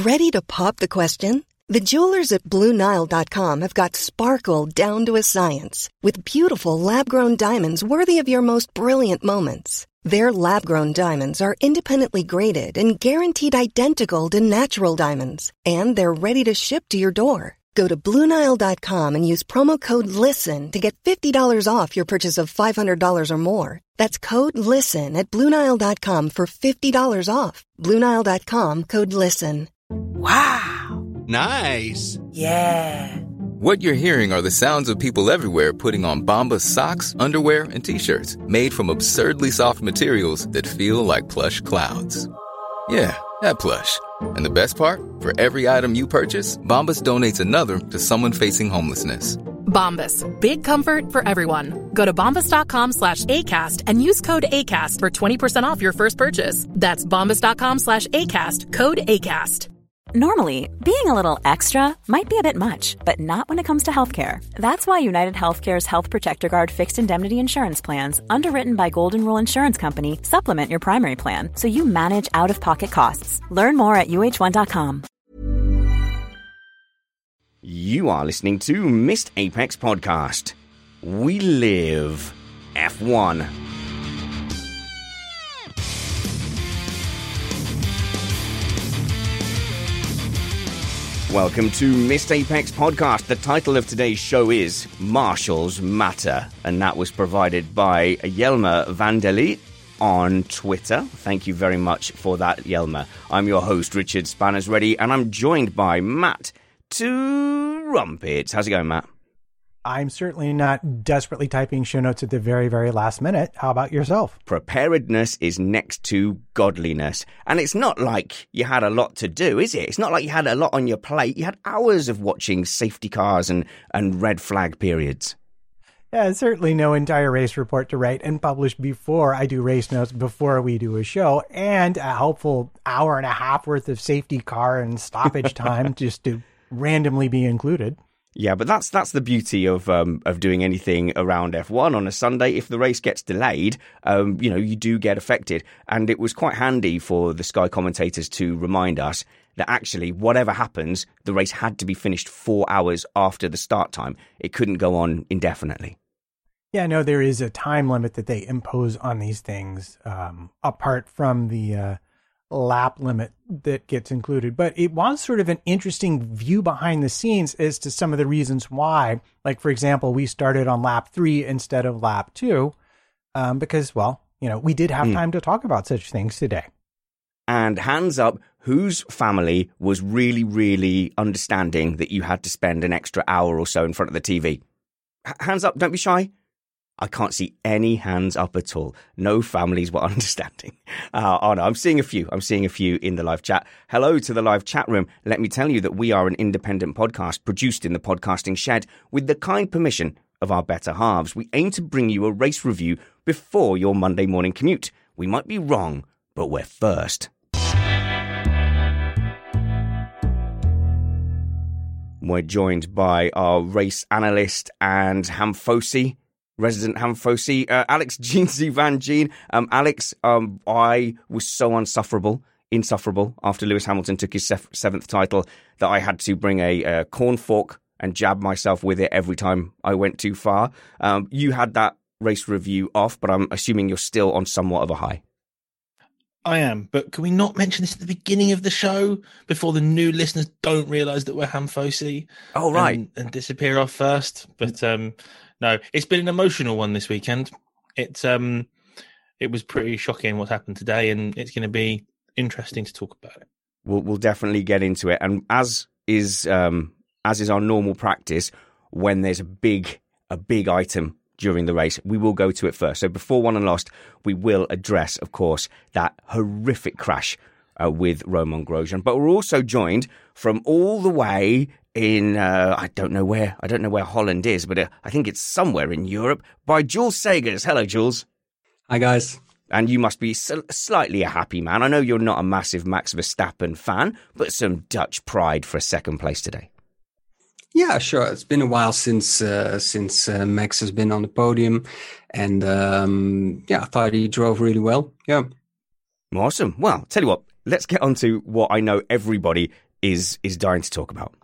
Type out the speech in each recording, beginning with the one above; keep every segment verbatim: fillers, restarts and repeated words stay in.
Ready to pop the question? The jewelers at Blue Nile dot com have got sparkle down to a science with beautiful lab-grown diamonds worthy of your most brilliant moments. Their lab-grown diamonds are independently graded and guaranteed identical to natural diamonds, and they're ready to ship to your door. Go to Blue Nile dot com and use promo code LISTEN to get fifty dollars off your purchase of five hundred dollars or more. That's code LISTEN at Blue Nile dot com for fifty dollars off. Blue Nile dot com, code LISTEN. Wow. Nice. Yeah. What you're hearing are the sounds of people everywhere putting on Bombas socks, underwear, and T-shirts made from absurdly soft materials that feel like plush clouds. Yeah, that plush. And the best part? For every item you purchase, Bombas donates another to someone facing homelessness. Bombas. Big comfort for everyone. Go to bombas dot com slash ACAST and use code ACAST for twenty percent off your first purchase. That's bombas dot com slash ACAST. Code ACAST. Normally, being a little extra might be a bit much, but not when it comes to healthcare. That's why United Healthcare's Health Protector Guard fixed indemnity insurance plans, underwritten by Golden Rule Insurance Company, supplement your primary plan so you manage out-of-pocket costs. Learn more at U H one dot com. You are listening to Missed Apex Podcast. We live F one. Welcome to Missed Apex Podcast. The title of today's show is Marshall's Matter, and that was provided by Yelma Vandeli on Twitter. Thank you very much for that, Yelma. I'm your host, Richard Spanners Ready, and I'm joined by Matt Two Rumpets. How's it going, Matt? I'm certainly not desperately typing show notes at the very, very last minute. How about yourself? Preparedness is next to godliness. And it's not like you had a lot to do, is it? It's not like you had a lot on your plate. You had hours of watching safety cars and, and red flag periods. Yeah, certainly no entire race report to write and publish before I do race notes, before we do a show, and a helpful hour and a half worth of safety car and stoppage time just to randomly be included. Yeah, but that's that's the beauty of um, of doing anything around F one on a Sunday. If the race gets delayed, um, you know, you do get affected. And it was quite handy for the Sky commentators to remind us that actually, whatever happens, the race had to be finished four hours after the start time. It couldn't go on indefinitely. Yeah, no, there is a time limit that they impose on these things, um, apart from the uh, lap limit that gets included. But it was sort of an interesting view behind the scenes as to some of the reasons why. Like, for example, we started on lap three instead of lap two um, because, well, you know, we did have mm. time to talk about such things today. And hands up, whose family was really, really understanding that you had to spend an extra hour or so in front of the T V? H- hands up, don't be shy. I can't see any hands up at all. No families were understanding. Uh, oh no, I'm seeing a few. I'm seeing a few in the live chat. Hello to the live chat room. Let me tell you that we are an independent podcast produced in the podcasting shed with the kind permission of our better halves. We aim to bring you a race review before your Monday morning commute. We might be wrong, but we're first. We're joined by our race analyst and Hamfosi. Resident Hamfosi, uh, Alex Jeansy Van Gene. Um, Alex, um, I was so unsufferable, insufferable after Lewis Hamilton took his sef- seventh title that I had to bring a, a corn fork and jab myself with it every time I went too far. Um, you had that race review off, but I'm assuming you're still on somewhat of a high. I am, but can we not mention this at the beginning of the show before the new listeners don't realise that we're Hamfosi? Oh, right. And, and disappear off first. But um, no, it's been an emotional one this weekend. It's um, it was pretty shocking what happened today, and it's going to be interesting to talk about it. We'll, we'll definitely get into it. And as is um, as is our normal practice, when there's a big a big item during the race, we will go to it first. So before Won and Lost, we will address, of course, that horrific crash uh, with Romain Grosjean. But we're also joined from all the way in, uh, I don't know where, I don't know where Holland is, but uh, I think it's somewhere in Europe, by Jules Sagers. Hello, Jules. Hi, guys. And you must be slightly a happy man. I know you're not a massive Max Verstappen fan, but some Dutch pride for a second place today. Yeah, sure. It's been a while since uh, since uh, Max has been on the podium, and um, yeah, I thought he drove really well. Yeah, awesome. Well, tell you what, let's get on to what I know everybody is is dying to talk about.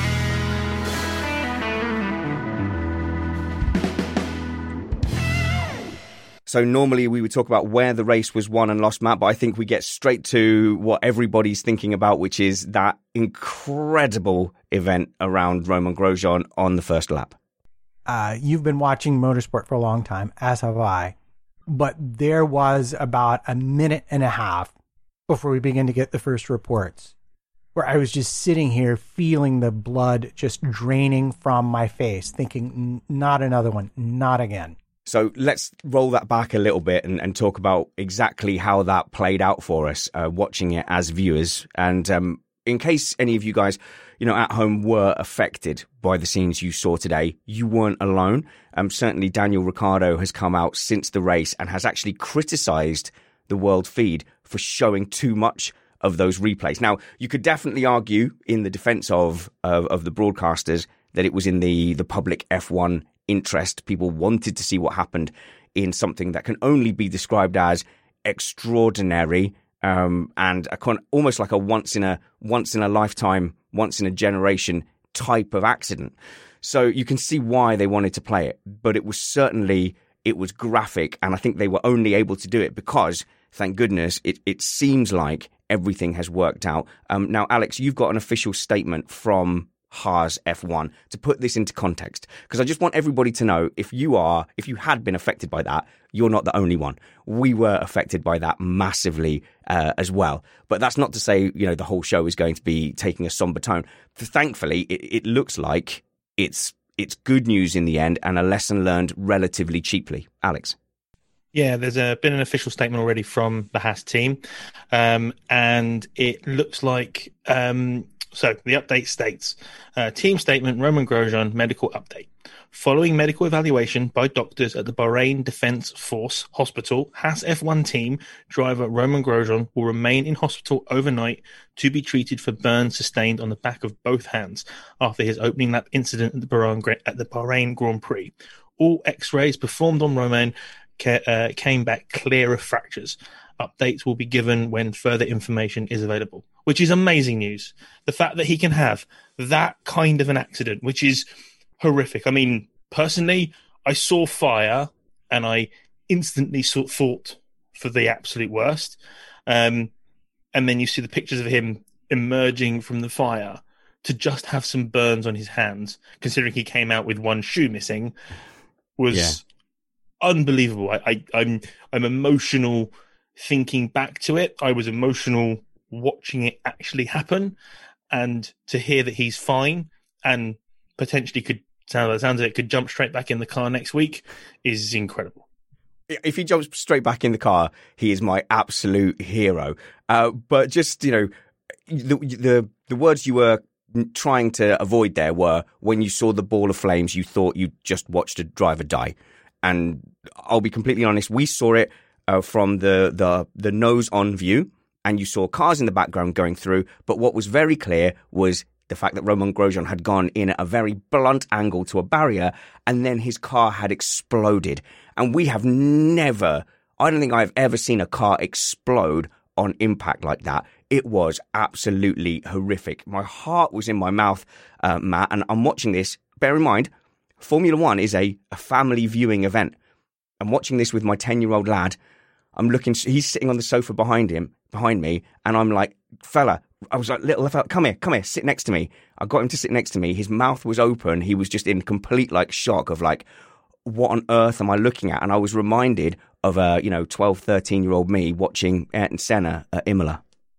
So normally we would talk about where the race was won and lost, Matt, but I think we get straight to what everybody's thinking about, which is that incredible event around Romain Grosjean on the first lap. Uh, you've been watching motorsport for a long time, as have I, but there was about a minute and a half before we begin to get the first reports where I was just sitting here feeling the blood just draining from my face, thinking, not another one, not again. So let's roll that back a little bit and, and talk about exactly how that played out for us, uh, watching it as viewers. And um, in case any of you guys, you know, at home were affected by the scenes you saw today, you weren't alone. Um, certainly Daniel Ricciardo has come out since the race and has actually criticised the world feed for showing too much of those replays. Now, you could definitely argue in the defence of, of of the broadcasters that it was in the, the public F one interest. People wanted to see what happened in something that can only be described as extraordinary um, and a con- almost like a once in a once in a lifetime, once in a generation type of accident. So you can see why they wanted to play it, but it was certainly it was graphic, and I think they were only able to do it because, thank goodness, it, it seems like everything has worked out. Um, now, Alex, you've got an official statement from Haas F one to put this into context, because I just want everybody to know, if you are, if you had been affected by that, you're not the only one. We were affected by that massively uh, as well. But that's not to say, you know, the whole show is going to be taking a somber tone. Thankfully, it, it looks like it's it's good news in the end and a lesson learned relatively cheaply. Alex? Yeah, there's a, been an official statement already from the Haas team, um, and it looks like... Um, So the update states, uh, team statement, Romain Grosjean medical update. Following medical evaluation by doctors at the Bahrain Defence Force Hospital, Haas F one team driver Romain Grosjean will remain in hospital overnight to be treated for burns sustained on the back of both hands after his opening lap incident at the Bahrain, at the Bahrain Grand Prix. All X-rays performed on Romain ca- uh, came back clear of fractures. Updates will be given when further information is available, which is amazing news. The fact that he can have that kind of an accident, which is horrific. I mean, personally, I saw fire and I instantly sort of thought for the absolute worst. Um, and then you see the pictures of him emerging from the fire to just have some burns on his hands, considering he came out with one shoe missing, was yeah. unbelievable. I, I, I'm, I'm emotional thinking back to it. I was emotional watching it actually happen, and to hear that he's fine and potentially could sound sounds like it could jump straight back in the car next week is incredible. If he jumps straight back in the car, he is my absolute hero. Uh, but just, you know, the, the the words you were trying to avoid there were, when you saw the ball of flames, you thought you just watched a driver die. And I'll be completely honest, we saw it Uh, from the, the the nose-on view, and you saw cars in the background going through. But what was very clear was the fact that Romain Grosjean had gone in at a very blunt angle to a barrier, and then his car had exploded. And we have never, I don't think I've ever seen a car explode on impact like that. It was absolutely horrific. My heart was in my mouth, uh, Matt, and I'm watching this. Bear in mind, Formula One is a, a family viewing event. I'm watching this with my ten-year-old lad. I'm looking, he's sitting on the sofa behind him, behind me, and I'm like, fella, I was like, little fella, come here, come here, sit next to me. I got him to sit next to me. His mouth was open. He was just in complete, like, shock of, like, what on earth am I looking at? And I was reminded of a, you know, twelve, thirteen-year-old me watching Ayrton Senna at Imola.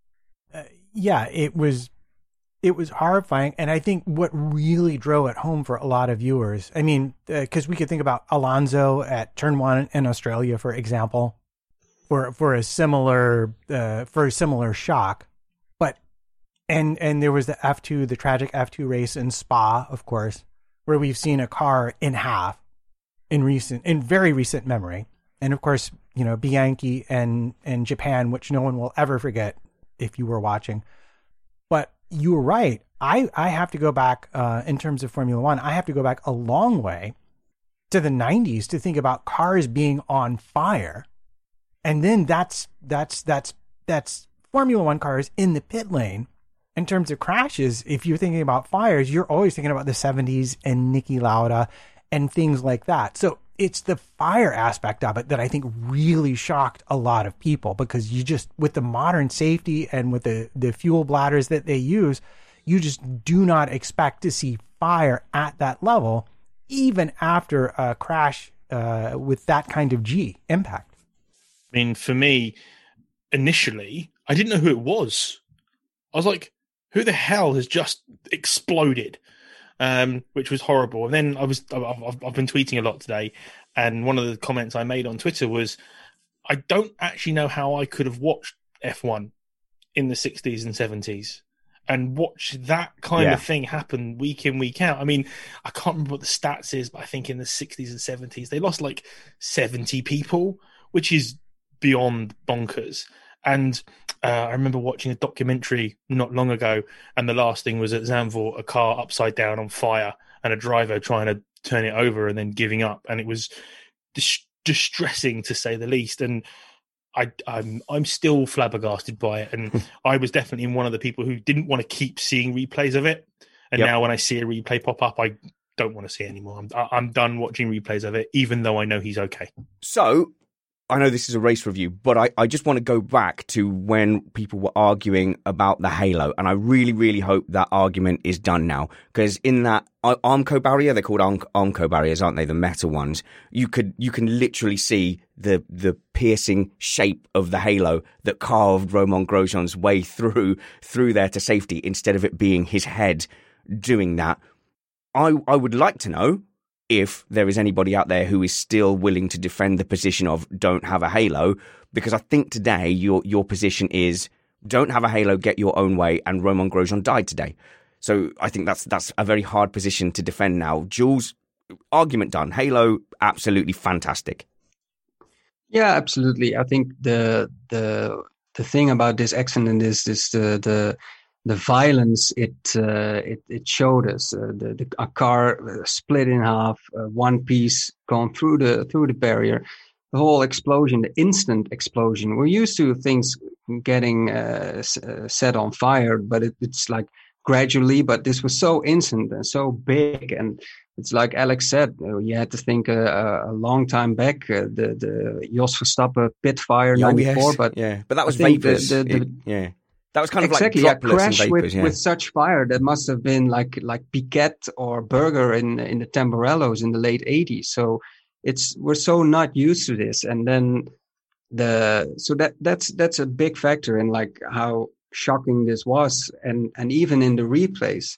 Uh, yeah, it was, it was horrifying. And I think what really drove it home for a lot of viewers, I mean, because uh, we could think about Alonso at turn one in Australia, for example, for for a similar uh, for a similar shock, but and and there was the F two, the tragic F two race in Spa, of course, where we've seen a car in half in recent in very recent memory, and of course, you know, Bianchi and and Japan, which no one will ever forget if you were watching. But you were right. I I have to go back uh, in terms of Formula One. I have to go back a long way to the nineties to think about cars being on fire. And then that's that's that's that's Formula One cars in the pit lane in terms of crashes, if you're thinking about fires, you're always thinking about the seventies and Niki Lauda and things like that. So it's the fire aspect of it that I think really shocked a lot of people, because you just, with the modern safety and with the, the fuel bladders that they use, you just do not expect to see fire at that level, even after a crash uh, with that kind of G impact. I mean, for me, initially, I didn't know who it was. I was like, who the hell has just exploded? Um, which was horrible. And then I was, I've, I've been tweeting a lot today, and one of the comments I made on Twitter was, I don't actually know how I could have watched F one in the sixties and seventies and watch that kind yeah. of thing happen week in, week out. I mean, I can't remember what the stats is, but I think in the sixties and seventies, they lost like seventy people, which is beyond bonkers. And uh, I remember watching a documentary not long ago, and the last thing was at Zandvoort, a car upside down on fire and a driver trying to turn it over and then giving up. And it was dis- distressing, to say the least. And I, I'm I'm still flabbergasted by it. And I was definitely one of the people who didn't want to keep seeing replays of it. And yep. now when I see a replay pop up, I don't want to see it anymore. I'm, I'm done watching replays of it, even though I know he's okay. So I know this is a race review, but I, I just want to go back to when people were arguing about the halo. And I really, really hope that argument is done now. Because in that Armco barrier, they're called Arm, Armco barriers, aren't they? The metal ones. You could you can literally see the the piercing shape of the halo that carved Romain Grosjean's way through through there to safety, instead of it being his head doing that. I I would like to know if there is anybody out there who is still willing to defend the position of don't have a halo, because I think today your your position is don't have a halo, get your own way, and Romain Grosjean died today. So I think that's that's a very hard position to defend now. Jules, argument done. Halo, absolutely fantastic. Yeah, absolutely. I think the the the thing about this accident is is the the the violence it uh, it, it showed us. Uh, the, the a car split in half, uh, one piece gone through the through the barrier. The whole explosion, the instant explosion. We're used to things getting uh, set on fire, but it, it's like gradually. But this was so instant and so big, and it's like Alex said, you had to think a, a long time back. Uh, the the Jos Verstappen pit fire ninety-four, oh, yes. but yeah, but that was vapors. The, the, the, it, yeah. That was kind of exactly, like droplets a crash and vapors, with, yeah. with such fire that must have been like like Piquet or Berger in in the Tamburellos in the late eighties. So it's we're so not used to this, and then the so that that's that's a big factor in like how shocking this was, and and even in the replays,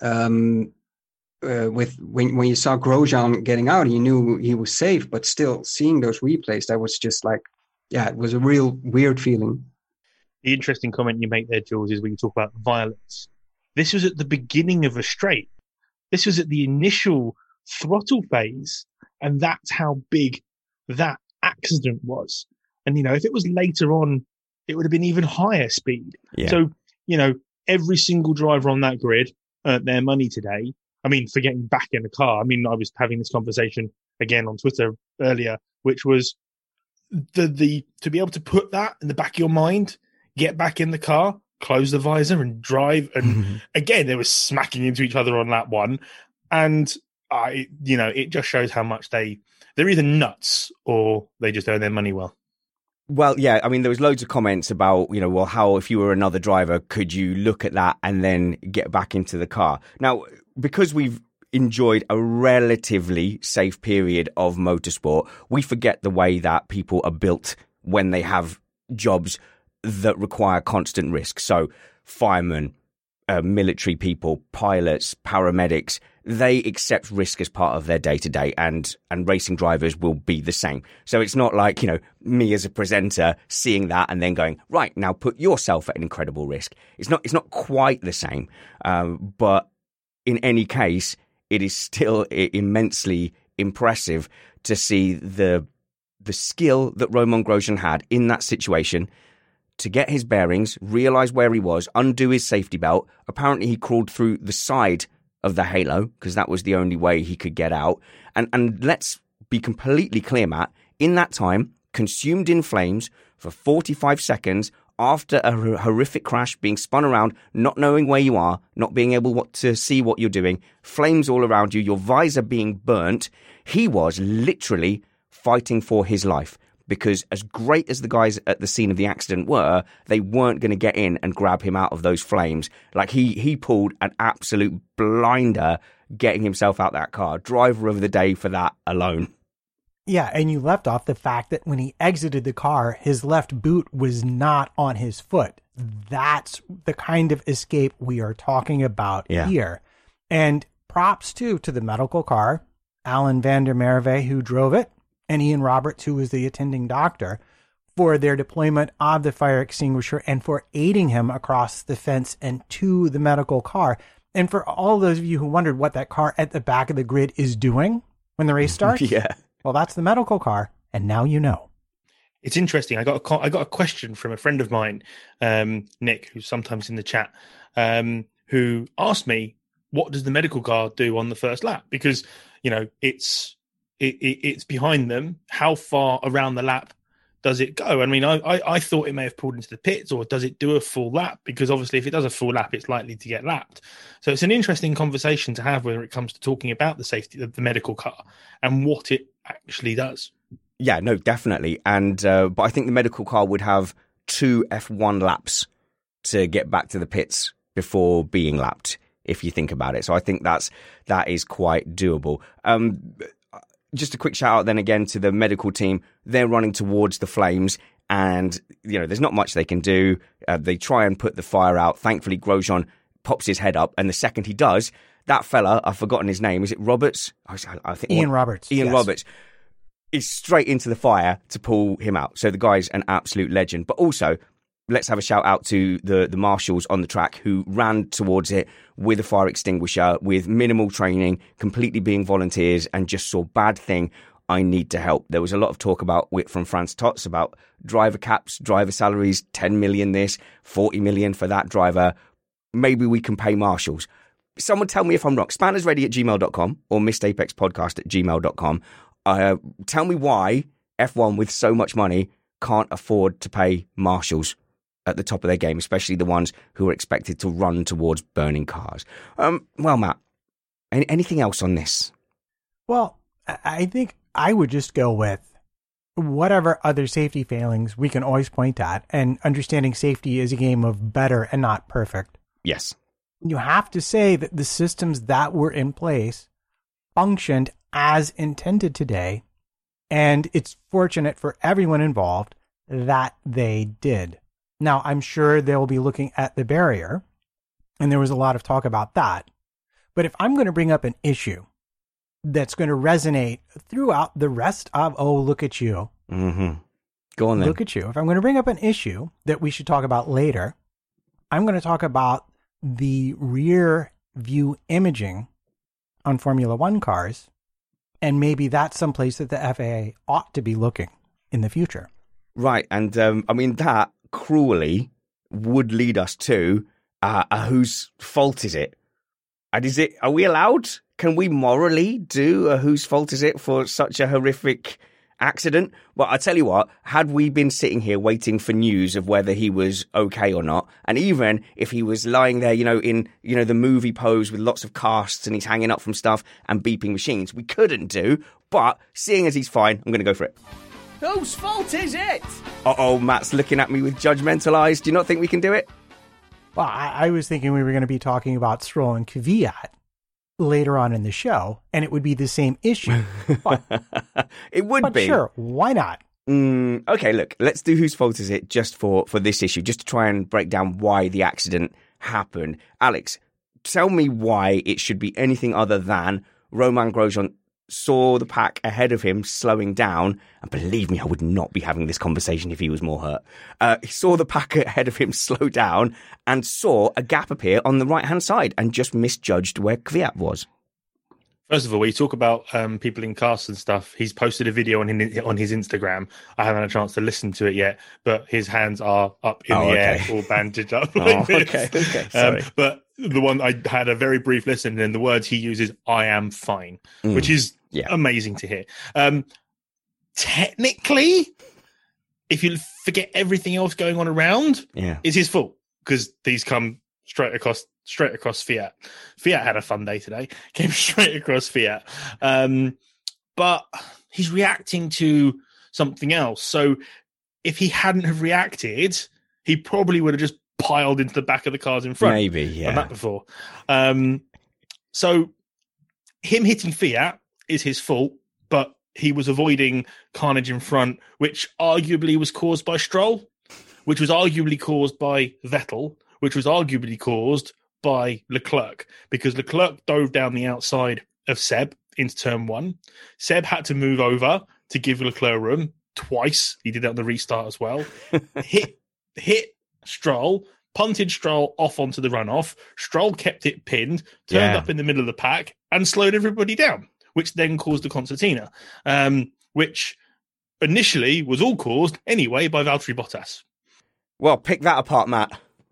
um, uh, with when when you saw Grosjean getting out, you knew he was safe, but still seeing those replays, that was just like, yeah, it was a real weird feeling. The interesting comment you make there, Jules, is when you talk about violence. This was at the beginning of a straight. This was at the initial throttle phase, and that's how big that accident was. And, you know, if it was later on, it would have been even higher speed. Yeah. So, you know, every single driver on that grid earned their money today. I mean, for getting back in the car. I mean, I was having this conversation again on Twitter earlier, which was the the to be able to put that in the back of your mind, get back in the car, close the visor and drive. And mm-hmm. again, they were smacking into each other on lap one. And I, you know, it just shows how much they, they're either nuts or they just earn their money well. Well, yeah, I mean, there was loads of comments about, you know, well, how, if you were another driver, could you look at that and then get back into the car? Now, because we've enjoyed a relatively safe period of motorsport, we forget the way that people are built when they have jobs that require constant risk. So firemen, uh, military people, pilots, paramedics, they accept risk as part of their day-to-day, and and racing drivers will be the same. So it's not like, you know, me as a presenter seeing that and then going, right, now put yourself at an incredible risk. It's not it's not quite the same. Um, but in any case, it is still immensely impressive to see the the skill that Romain Grosjean had in that situation to get his bearings, realise where he was, undo his safety belt. Apparently he crawled through the side of the halo because that was the only way he could get out. And and let's be completely clear, Matt, in that time, consumed in flames for forty-five seconds after a horrific crash, being spun around, not knowing where you are, not being able to see what you're doing, flames all around you, your visor being burnt. He was literally fighting for his life, because as great as the guys at the scene of the accident were, they weren't going to get in and grab him out of those flames. Like, he he pulled an absolute blinder getting himself out that car. Driver of the day for that alone. Yeah, and you left off the fact that when he exited the car, his left boot was not on his foot. That's the kind of escape we are talking about yeah. here. And props, too, to the medical car, Alan van der Merwe, who drove it, and Ian Roberts, who was the attending doctor, for their deployment of the fire extinguisher and for aiding him across the fence and to the medical car. And for all those of you who wondered what that car at the back of the grid is doing when the race starts, yeah. well, that's the medical car, and now you know. It's interesting. I got a I got a question from a friend of mine, um, Nick, who's sometimes in the chat, um, who asked me, "What does the medical car do on the first lap?" Because you know it's it, it, it's behind them. How far around the lap does it go? I mean, I, I I thought it may have pulled into the pits, or does it do a full lap? Because obviously, if it does a full lap, it's likely to get lapped. So it's an interesting conversation to have when it comes to talking about the safety of the medical car and what it actually does. Yeah, no, definitely. And uh, but I think the medical car would have two F one laps to get back to the pits before being lapped, if you think about it. So I think that's that is quite doable. Um, just a quick shout out then again to the medical team. They're running towards the flames, and you know there's not much they can do. Uh, they try and put the fire out. Thankfully, Grosjean pops his head up, and the second he does, that fella, I've forgotten his name. Is it Roberts? I, I think Ian what, Roberts. Ian yes. Roberts. Is straight into the fire to pull him out. So the guy's an absolute legend. But also, let's have a shout out to the, the marshals on the track who ran towards it with a fire extinguisher, with minimal training, completely being volunteers, and just saw, bad thing, I need to help. There was a lot of talk about from Franz Tots about driver caps, driver salaries, ten million this, forty million for that driver. Maybe we can pay marshals. Someone tell me if I'm wrong. spannersready at gmail dot com or missed apex podcast at gmail dot com. Uh, tell me why F one with so much money can't afford to pay marshals at the top of their game, especially the ones who are expected to run towards burning cars. Um, well, Matt, any, anything else on this? Well, I think I would just go with whatever other safety failings we can always point at, and understanding safety is a game of better and not perfect. Yes. You have to say that the systems that were in place functioned as intended today, and it's fortunate for everyone involved that they did. Now, I'm sure they'll be looking at the barrier, and there was a lot of talk about that. But if I'm going to bring up an issue that's going to resonate throughout the rest of Oh, Look at You. Mm-hmm. Go on then. Look at you. If I'm going to bring up an issue that we should talk about later, I'm going to talk about the rear view imaging on Formula One cars. And maybe that's someplace that the F A A ought to be looking in the future. Right. And um, I mean, that cruelly would lead us to uh, uh, whose fault is it? And is it, are we allowed? Can we morally do a whose fault is it for such a horrific accident? Well, I tell you what, had we been sitting here waiting for news of whether he was okay or not, and even if he was lying there, you know, in, you know, the movie pose with lots of casts and he's hanging up from stuff and beeping machines, we couldn't do. But seeing as he's fine, I'm going to go for it. Whose fault is it? Uh-oh, Matt's looking at me with judgmental eyes. Do you not think we can do it? Well, I, I was thinking we were going to be talking about Stroll and Kvyat later on in the show, and it would be the same issue. But, it would but be. Sure, why not? Mm, okay, look, let's do whose fault is it just for, for this issue, just to try and break down why the accident happened. Alex, tell me why it should be anything other than Romain Grosjean saw the pack ahead of him slowing down, and believe me, I would not be having this conversation if he was more hurt. Uh, he saw the pack ahead of him slow down and saw a gap appear on the right-hand side and just misjudged where Kvyat was. First of all, when you talk about um, people in casts and stuff, he's posted a video on his, on his Instagram. I haven't had a chance to listen to it yet, but his hands are up in oh, the okay. air, all bandaged up. oh, like this. okay, okay, sorry. Um, but the one I had a very brief listen, and the words he uses, "I am fine," mm. which is yeah. amazing to hear. Um, technically, if you forget everything else going on around, yeah. it's his fault because these come straight across straight across Fiat. Fiat had a fun day today. Came straight across Fiat. Um, but he's reacting to something else. So if he hadn't have reacted, he probably would have just piled into the back of the cars in front. Maybe, yeah. Done that before. Um, so him hitting Fiat is his fault, but he was avoiding carnage in front, which arguably was caused by Stroll, which was arguably caused by Vettel, which was arguably caused by Leclerc, because Leclerc dove down the outside of Seb into turn one. Seb had to move over to give Leclerc room twice. He did that on the restart as well. hit hit Stroll, punted Stroll off onto the runoff. Stroll kept it pinned, turned Yeah. up in the middle of the pack, and slowed everybody down, which then caused the concertina, um, which initially was all caused anyway by Valtteri Bottas. Well, pick that apart, Matt.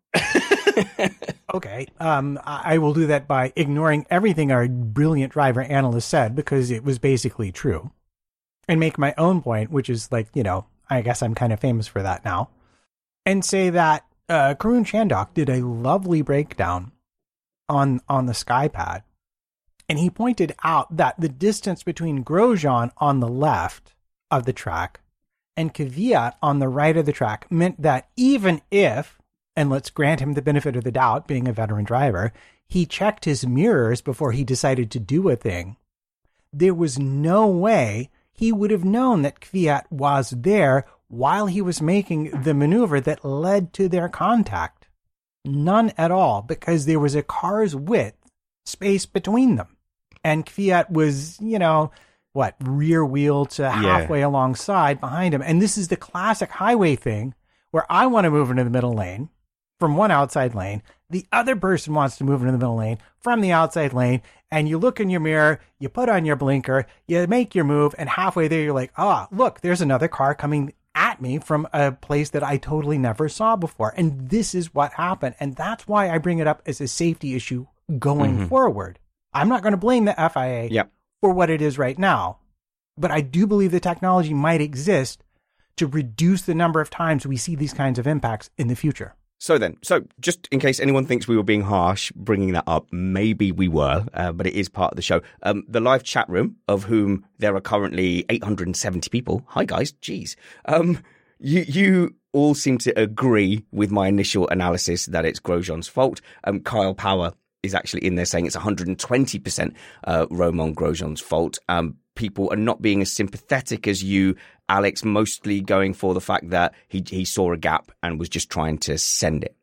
Okay, um, I I will do that by ignoring everything our brilliant driver analyst said, because it was basically true, and make my own point, which is like, you know, I guess I'm kind of famous for that now, and say that uh, Karun Chandhok did a lovely breakdown on on the Skypad, and he pointed out that the distance between Grosjean on the left of the track and Kvyat on the right of the track meant that even if, and let's grant him the benefit of the doubt, being a veteran driver, he checked his mirrors before he decided to do a thing, there was no way he would have known that Kvyat was there while he was making the maneuver that led to their contact. None at all, because there was a car's width space between them. And Kvyat was, you know, what, rear wheel to halfway Yeah. alongside behind him. And this is the classic highway thing where I want to move into the middle lane from one outside lane. The other person wants to move into the middle lane from the outside lane. And you look in your mirror, you put on your blinker, you make your move, and halfway there, you're like, ah, look, there's another car coming at me from a place that I totally never saw before. And this is what happened. And that's why I bring it up as a safety issue going Mhm. forward. I'm not going to blame the F I A Yep. for what it is right now, but I do believe the technology might exist to reduce the number of times we see these kinds of impacts in the future. So then, so just in case anyone thinks we were being harsh bringing that up, maybe we were, uh, but it is part of the show. Um, the live chat room, of whom there are currently eight hundred seventy people. Hi, guys. Jeez. Um, you, you all seem to agree with my initial analysis that it's Grosjean's fault. Um, Kyle Power is actually in there saying it's one hundred twenty percent uh, Romain Grosjean's fault. Um, people are not being as sympathetic as you, Alex, mostly going for the fact that he he saw a gap and was just trying to send it.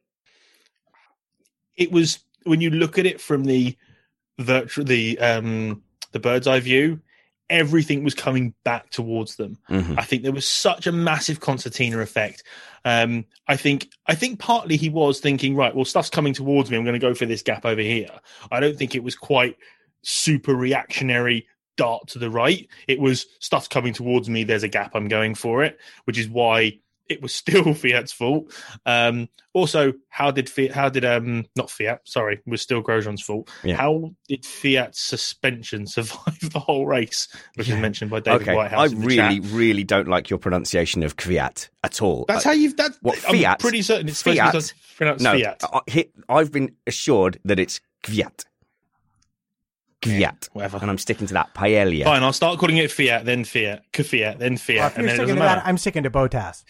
It was, when you look at it from the virtual, the um, the bird's eye view, everything was coming back towards them. Mm-hmm. I think there was such a massive concertina effect. Um, I think I think partly he was thinking, right, well, stuff's coming towards me. I'm going to go for this gap over here. I don't think it was quite super reactionary dart to the right. It was stuff's coming towards me. There's a gap. I'm going for it, which is why it was still Fiat's fault. Um, also, how did Fiat, how did, um, not Fiat, sorry, it was still Grosjean's fault. Yeah. How did Fiat's suspension survive the whole race, which yeah. is mentioned by David okay. Whitehouse? I in the really, chat. really don't like your pronunciation of Kvyat at all. That's uh, how you've, that, what, I'm Fiat? pretty certain it's Fiat? supposed to be pronounced no, Fiat. I, I've been assured that it's Kvyat. Kvyat. Whatever. And I'm sticking to that. Paella. Fine, I'll start calling it Fiat, then Fiat, Fiat, then Fiat. Well, if and you're then it sticking doesn't to matter. that, I'm sticking to Bottas.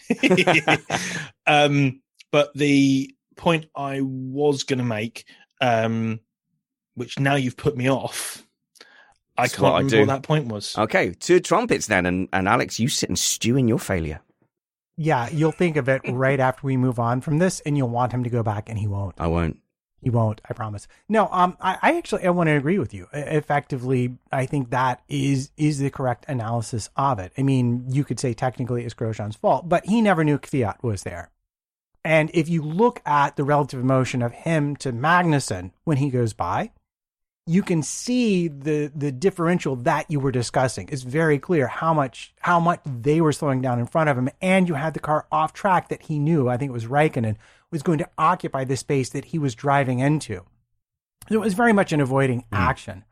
um, but the point I was going to make, um, which now you've put me off, I That's can't what I remember do. what that point was. Okay, two trumpets then. And, and Alex, you sit and stew in your failure. Yeah, you'll think of it right after we move on from this, and you'll want him to go back, and he won't. I won't. He won't, I promise. No, um, I, I actually I want to agree with you. Effectively, I think that is is the correct analysis of it. I mean, you could say technically it's Grosjean's fault, but he never knew Kvyat was there. And if you look at the relative motion of him to Magnussen when he goes by, you can see the the differential that you were discussing. It's very clear how much how much they were slowing down in front of him, and you had the car off track that he knew, I think it was Raikkonen, was going to occupy the space that he was driving into. So it was very much an avoiding mm. action.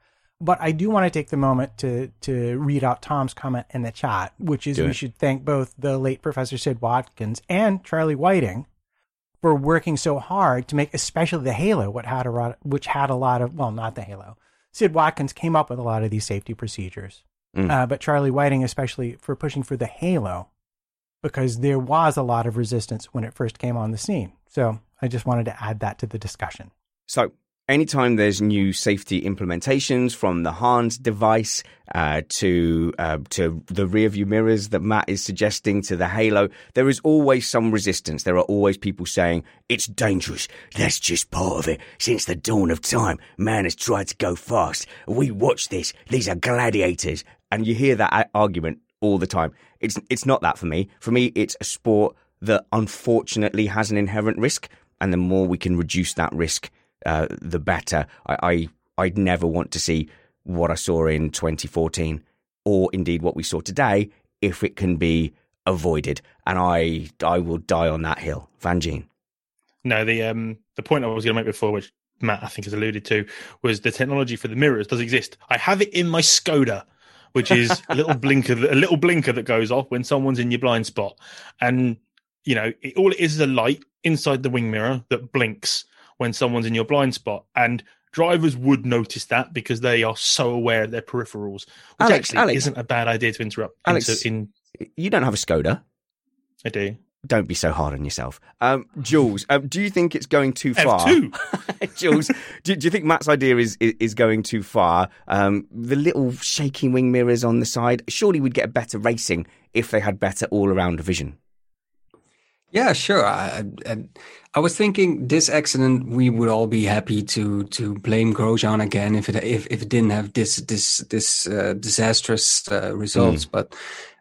but I do want to take the moment to to read out Tom's comment in the chat, which is Do we it. should thank both the late Professor Sid Watkins and Charlie Whiting for working so hard to make especially the Halo, what had a lot, which had a lot of, well, not the Halo. Sid Watkins came up with a lot of these safety procedures, Mm. uh, but Charlie Whiting especially for pushing for the Halo, because there was a lot of resistance when it first came on the scene. So I just wanted to add that to the discussion. So anytime there's new safety implementations, from the Hans device uh, to uh, to the rear view mirrors that Matt is suggesting, to the Halo, there is always some resistance. There are always people saying, it's dangerous. That's just part of it. Since the dawn of time, man has tried to go fast. We watch this. These are gladiators. And you hear that argument all the time. It's it's not that for me. For me, it's a sport that unfortunately has an inherent risk, and the more we can reduce that risk, uh, the better. I, I I'd never want to see what I saw in twenty fourteen, or indeed what we saw today, if it can be avoided. And I I will die on that hill. Van Gien. No, the um the point I was going to make before, which Matt I think has alluded to, was the technology for the mirrors does exist. I have it in my Skoda, which is a little blinker, a little blinker that goes off when someone's in your blind spot. And, you know, it, all it is is a light inside the wing mirror that blinks when someone's in your blind spot. And drivers would notice that because they are so aware of their peripherals, which Alex, actually Alex, isn't a bad idea to interrupt. Alex, into, in, you don't have a Skoda. I do. Don't be so hard on yourself. Um, Jules, um, do you think it's going too F far? two. Jules, do, do you think Matt's idea is, is, is going too far? Um, the little shaky wing mirrors on the side, surely we'd get a better racing if they had better all-around vision. Yeah, sure. I, I, I was thinking this accident, we would all be happy to to blame Grosjean again if it if, if it didn't have this this this uh, disastrous uh, results. Mm. But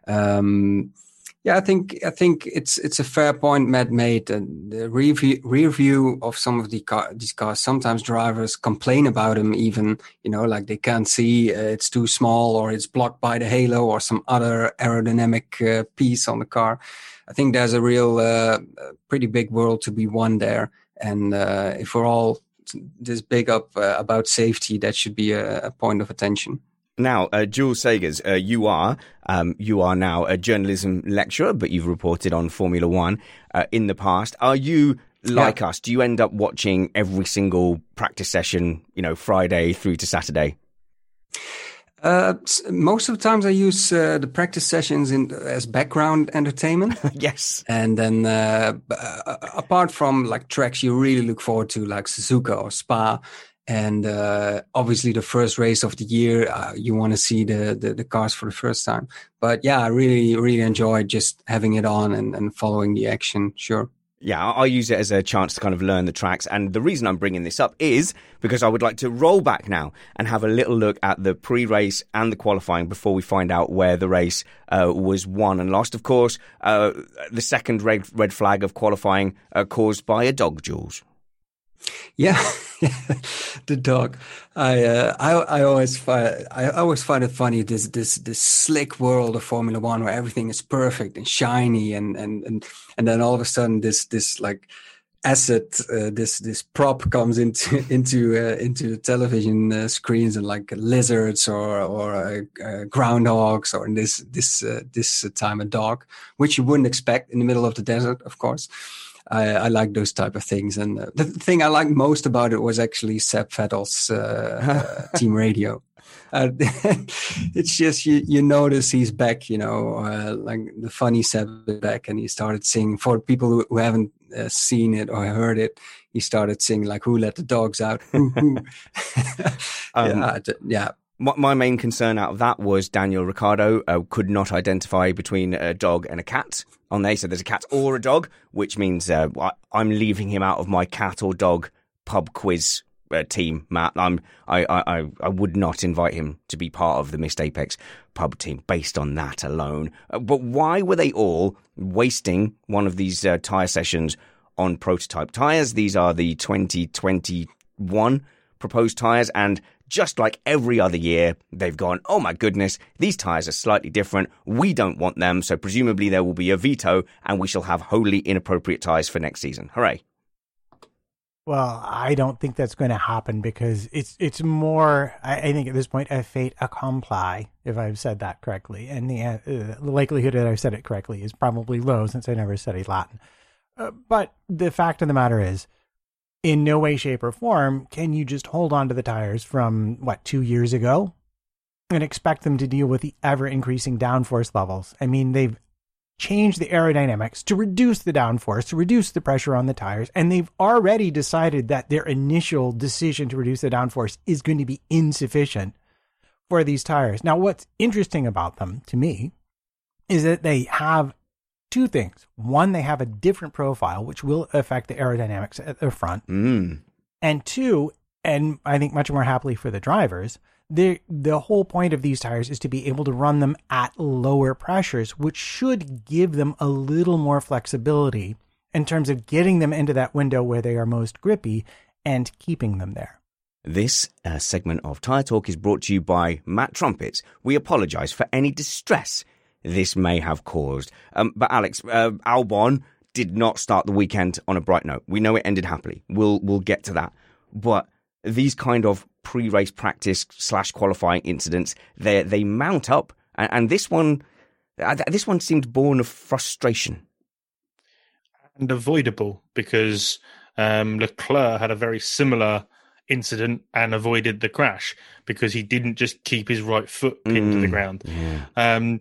um, yeah, I think I think it's it's a fair point Matt made. Uh, the review rear view of some of the car, these cars, sometimes drivers complain about them. Even you know, like they can't see, uh, it's too small, or it's blocked by the halo, or some other aerodynamic uh, piece on the car. I think there's a real, uh, pretty big world to be won there. And uh, if we're all this big up uh, about safety, that should be a, a point of attention. Now, uh, Jules Sagers, uh, you are um, you are now a journalism lecturer, but you've reported on Formula One uh, in the past. Are you like yeah. us? Do you end up watching every single practice session, you know, Friday through to Saturday? Uh, most of the times I use uh, the practice sessions in as background entertainment. Yes. And then uh, uh, apart from like tracks you really look forward to, like Suzuka or Spa, and uh, obviously the first race of the year, uh, you want to see the, the, the cars for the first time. But yeah, I really, really enjoy just having it on and, and following the action. Sure. Yeah, I use it as a chance to kind of learn the tracks. And the reason I'm bringing this up is because I would like to roll back now and have a little look at the pre-race and the qualifying before we find out where the race uh, was won and lost. Of course, uh, the second red, red flag of qualifying uh, caused by a dog, Jules. Yeah, the dog. I uh, I I always find I always find it funny this this this slick world of Formula One where everything is perfect and shiny and and and and then all of a sudden this this like asset uh, this this prop comes into into uh, into the television uh, screens, and like lizards or or uh, uh, groundhogs, or in this this uh, this time a dog, which you wouldn't expect in the middle of the desert, of course. I, I like those type of things. And uh, the thing I liked most about it was actually Seb Vettel's uh, uh, team radio. Uh, it's just, you, you notice he's back, you know, uh, like the funny Seb is back, and he started singing. For people who, who haven't uh, seen it or heard it, he started singing like, "Who let the dogs out?" um, yeah, yeah. My, my main concern out of that was Daniel Ricciardo uh, could not identify between a dog and a cat on there. So there's a cat or a dog, which means uh, I, I'm leaving him out of my cat or dog pub quiz uh, team, Matt. I'm, I, I, I would not invite him to be part of the Missed Apex pub team based on that alone. Uh, but why were they all wasting one of these uh, tyre sessions on prototype tyres? These are the twenty twenty-one proposed tyres, and just like every other year, they've gone, oh my goodness, these tyres are slightly different. We don't want them, so presumably there will be a veto, and we shall have wholly inappropriate tyres for next season. Hooray. Well, I don't think that's going to happen because it's it's more, I, I think at this point, a fait accompli, if I've said that correctly. And the, uh, the likelihood that I've said it correctly is probably low since I never studied Latin. Uh, but the fact of the matter is, in no way, shape, or form can you just hold on to the tires from, what, two years ago and expect them to deal with the ever-increasing downforce levels. I mean, they've change the aerodynamics to reduce the downforce, to reduce the pressure on the tires. And they've already decided that their initial decision to reduce the downforce is going to be insufficient for these tires. Now, what's interesting about them to me is that they have two things. One, they have a different profile, which will affect the aerodynamics at the front. Mm. And two, and I think much more happily for the drivers, The the whole point of these tires is to be able to run them at lower pressures, which should give them a little more flexibility in terms of getting them into that window where they are most grippy and keeping them there. This uh, segment of Tire Talk is brought to you by Matt Trumpets. We apologise for any distress this may have caused. Um, but Alex, uh, Albon did not start the weekend on a bright note. We know it ended happily. We'll we'll get to that. But these kind of pre-race practice slash qualifying incidents, they they mount up, and, and this one, uh, this one seemed born of frustration and avoidable because um, Leclerc had a very similar incident and avoided the crash because he didn't just keep his right foot pinned mm, to the ground. Yeah. Um,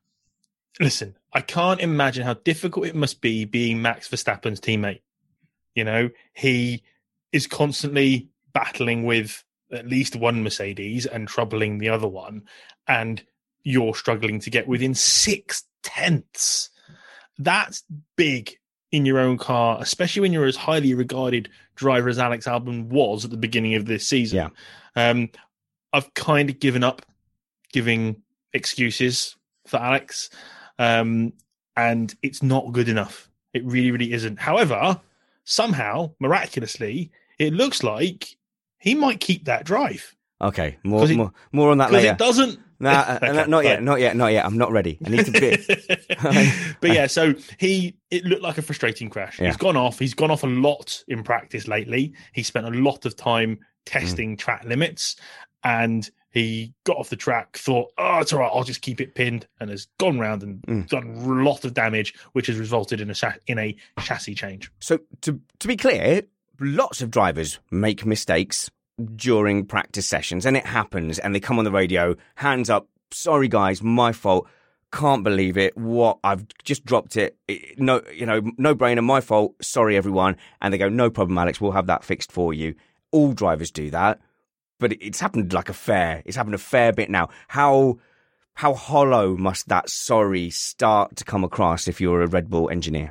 listen, I can't imagine how difficult it must be being Max Verstappen's teammate. You know, he is constantly battling with at least one Mercedes and troubling the other one, and you're struggling to get within six tenths. That's big in your own car, especially when you're as highly regarded driver as Alex Albon was at the beginning of this season. Yeah. Um, I've kind of given up giving excuses for Alex, um, and it's not good enough. It really, really isn't. However, somehow, miraculously, it looks like he might keep that drive. Okay, more it, more, more on that later. It doesn't. Nah, okay, not yet, not yet, not yet. I'm not ready. I need to be. But yeah, so he it looked like a frustrating crash. Yeah. He's gone off. He's gone off a lot in practice lately. He spent a lot of time testing mm. track limits, and he got off the track, thought, "Oh, it's all right. I'll just keep it pinned," and has gone round and mm. done a lot of damage, which has resulted in a in a chassis change. So to to be clear, lots of drivers make mistakes during practice sessions, and it happens, and they come on the radio, hands up, sorry guys, my fault, can't believe it, what, I've just dropped it, it no, you know, no brainer, my fault, sorry everyone, and they go, no problem Alex, we'll have that fixed for you. All drivers do that, but it's happened like a fair, it's happened a fair bit now. How, how hollow must that sorry start to come across if you're a Red Bull engineer?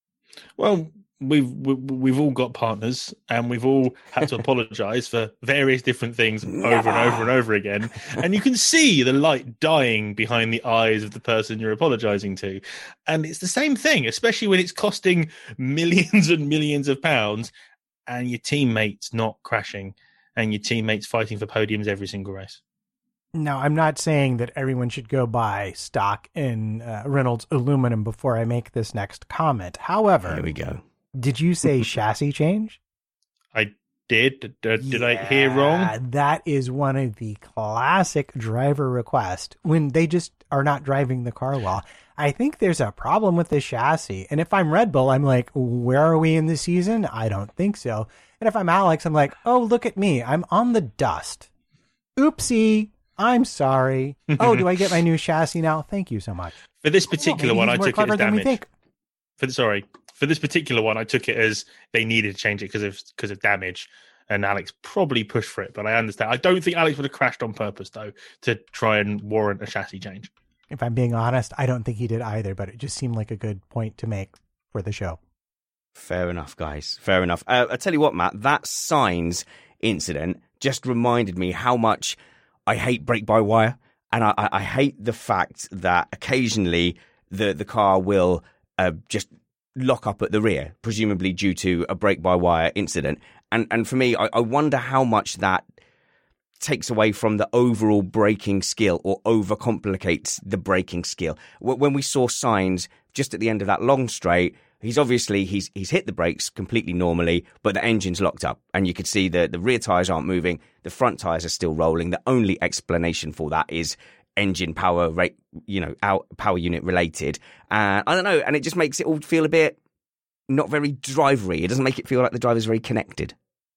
Well, We've we've all got partners, and we've all had to apologise for various different things over and over and over again. And you can see the light dying behind the eyes of the person you're apologising to. And it's the same thing, especially when it's costing millions and millions of pounds, and your teammates not crashing, and your teammates fighting for podiums every single race. Now, I'm not saying that everyone should go buy stock in uh, Reynolds aluminum before I make this next comment. However, here we go. Did you say chassis change? I did. Did, did yeah, I hear wrong? That is one of the classic driver requests when they just are not driving the car well. I think there's a problem with the chassis. And if I'm Red Bull, I'm like, where are we in the season? I don't think so. And if I'm Alex, I'm like, oh, look at me. I'm on the dust. Oopsie. I'm sorry. Oh, do I get my new chassis now? Thank you so much. For this particular oh, one, I took it as damage. For, sorry. For this particular one, I took it as they needed to change it because of because of damage, and Alex probably pushed for it. But I understand. I don't think Alex would have crashed on purpose, though, to try and warrant a chassis change. If I'm being honest, I don't think he did either, but it just seemed like a good point to make for the show. Fair enough, guys. Fair enough. Uh, I tell you what, Matt, that Sainz incident just reminded me how much I hate brake-by-wire, and I, I, I hate the fact that occasionally the, the car will uh, just lock up at the rear, presumably due to a brake-by-wire incident. And and for me, I, I wonder how much that takes away from the overall braking skill or overcomplicates the braking skill. When we saw Sainz just at the end of that long straight, he's obviously he's he's hit the brakes completely normally, but the engine's locked up, and you could see the the rear tires aren't moving, the front tires are still rolling. The only explanation for that is engine power rate, you know, out power unit related. And uh, I don't know, and it just makes it all feel a bit not very drivery. It doesn't make it feel like the driver's very connected.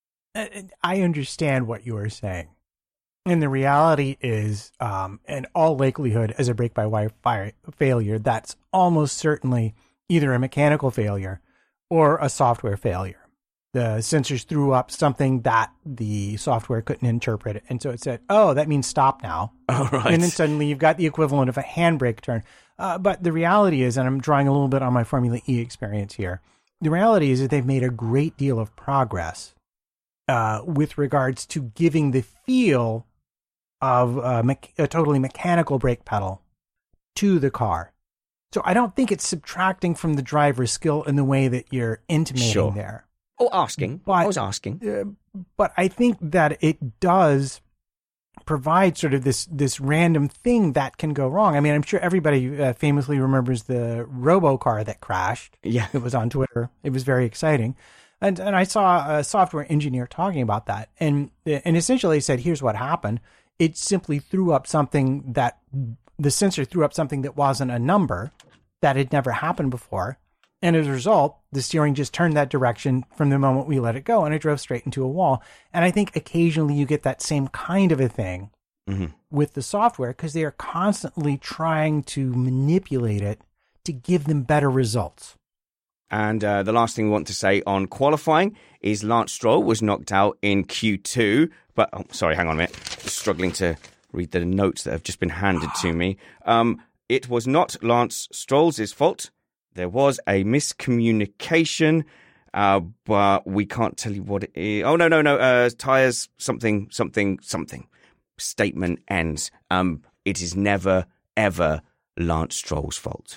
I understand what you are saying. And the reality is, um, in all likelihood, as a brake-by-wire failure, that's almost certainly either a mechanical failure or a software failure. The sensors threw up something that the software couldn't interpret. And so it said, oh, that means stop now. Oh, right. And then suddenly you've got the equivalent of a handbrake turn. Uh, but the reality is, and I'm drawing a little bit on my Formula E experience here, the reality is that they've made a great deal of progress uh, with regards to giving the feel of a, me- a totally mechanical brake pedal to the car. So I don't think it's subtracting from the driver's skill in the way that you're intimating Sure. there. Oh, asking. But, I was asking. Uh, but I think that it does provide sort of this this random thing that can go wrong. I mean, I'm sure everybody uh, famously remembers the robo car that crashed. Yeah. It was on Twitter. It was very exciting. And and I saw a software engineer talking about that. And and essentially said, here's what happened. It simply threw up something that the sensor threw up something that wasn't a number that had never happened before. And as a result, the steering just turned that direction from the moment we let it go, and it drove straight into a wall. And I think occasionally you get that same kind of a thing mm-hmm. with the software because they are constantly trying to manipulate it to give them better results. And uh, the last thing we want to say on qualifying is Lance Stroll was knocked out in Q two. But, oh, sorry, hang on a minute. Struggling to read the notes that have just been handed to me. Um, it was not Lance Stroll's fault. There was a miscommunication, uh, but we can't tell you what it is. Oh, no, no, no. Uh, tires, something, something, something. Statement ends. Um, it is never, ever Lance Stroll's fault.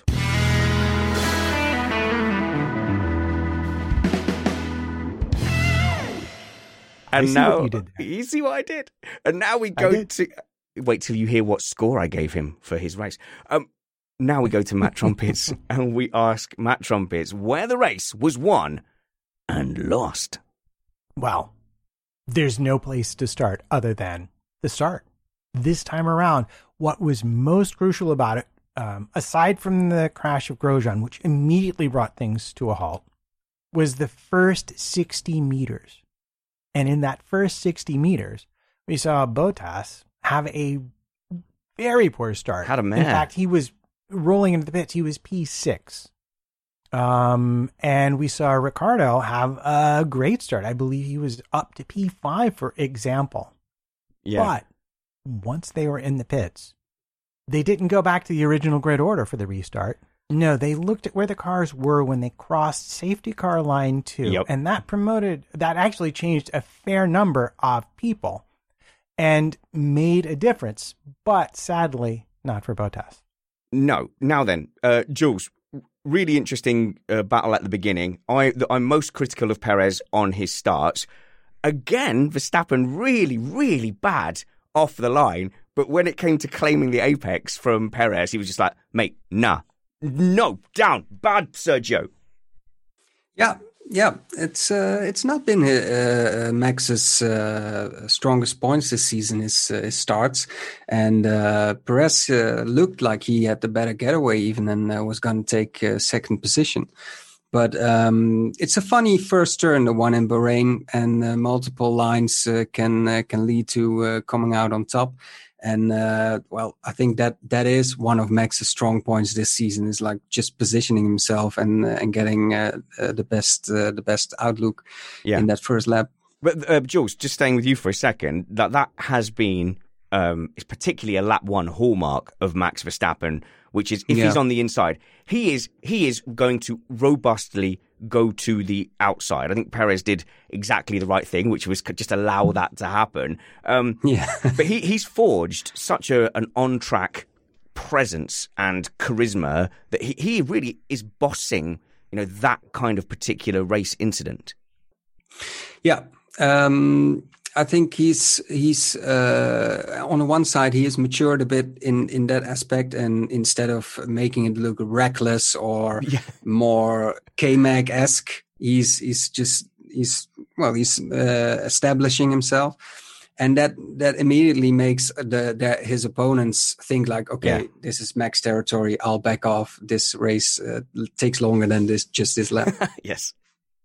And see now, what you did there. You see what I did? And now we go to... Wait till you hear what score I gave him for his race. Um. Now we go to Matt Trumpets and we ask Matt Trumpets where the race was won and lost. Well, there's no place to start other than the start. This time around, what was most crucial about it, um, aside from the crash of Grosjean, which immediately brought things to a halt, was the first sixty meters. And in that first sixty meters, we saw Bottas have a very poor start. Had a man. In fact, he was rolling into the pits. He was P six. Um, and we saw Ricciardo have a great start. I believe he was up to P five, for example. Yeah. But once they were in the pits, they didn't go back to the original grid order for the restart. No, they looked at where the cars were when they crossed safety car line two. Yep. And that promoted, that actually changed a fair number of people and made a difference. But sadly, not for Bottas. No. Now then, uh, Jules, really interesting uh, battle at the beginning. I, I'm most critical of Perez on his starts. Again, Verstappen really, really bad off the line. But when it came to claiming the apex from Perez, he was just like, mate, nah, no, down, bad, Sergio. Yeah, yeah, it's uh, it's not been uh, Max's uh, strongest points this season. His, uh, his starts, and uh, Perez uh, looked like he had the better getaway even, and uh, was going to take uh, second position. But um, it's a funny first turn, the one in Bahrain, and uh, multiple lines uh, can uh, can lead to uh, coming out on top. And, uh, well, I think that that is one of Max's strong points this season, is like just positioning himself and uh, and getting uh, uh, the best uh, the best outlook yeah. in that first lap. But, uh, Jules, just staying with you for a second, that that has been, um, it's particularly a lap one hallmark of Max Verstappen, which is if yeah. he's on the inside, he is he is going to robustly go to the outside. I think Perez did exactly the right thing, which was just allow that to happen. Um, yeah. But he, he's forged such a, an on-track presence and charisma that he, he really is bossing, you know, that kind of particular race incident. Yeah. Um, I think he's he's uh, on the one side he has matured a bit in, in that aspect, and instead of making it look reckless or yeah. more K-Mag-esque, he's he's just he's well he's uh, establishing himself, and that that immediately makes the, the his opponents think like, okay, yeah. this is Max territory. I'll back off. This race uh, takes longer than this just this lap. Yes.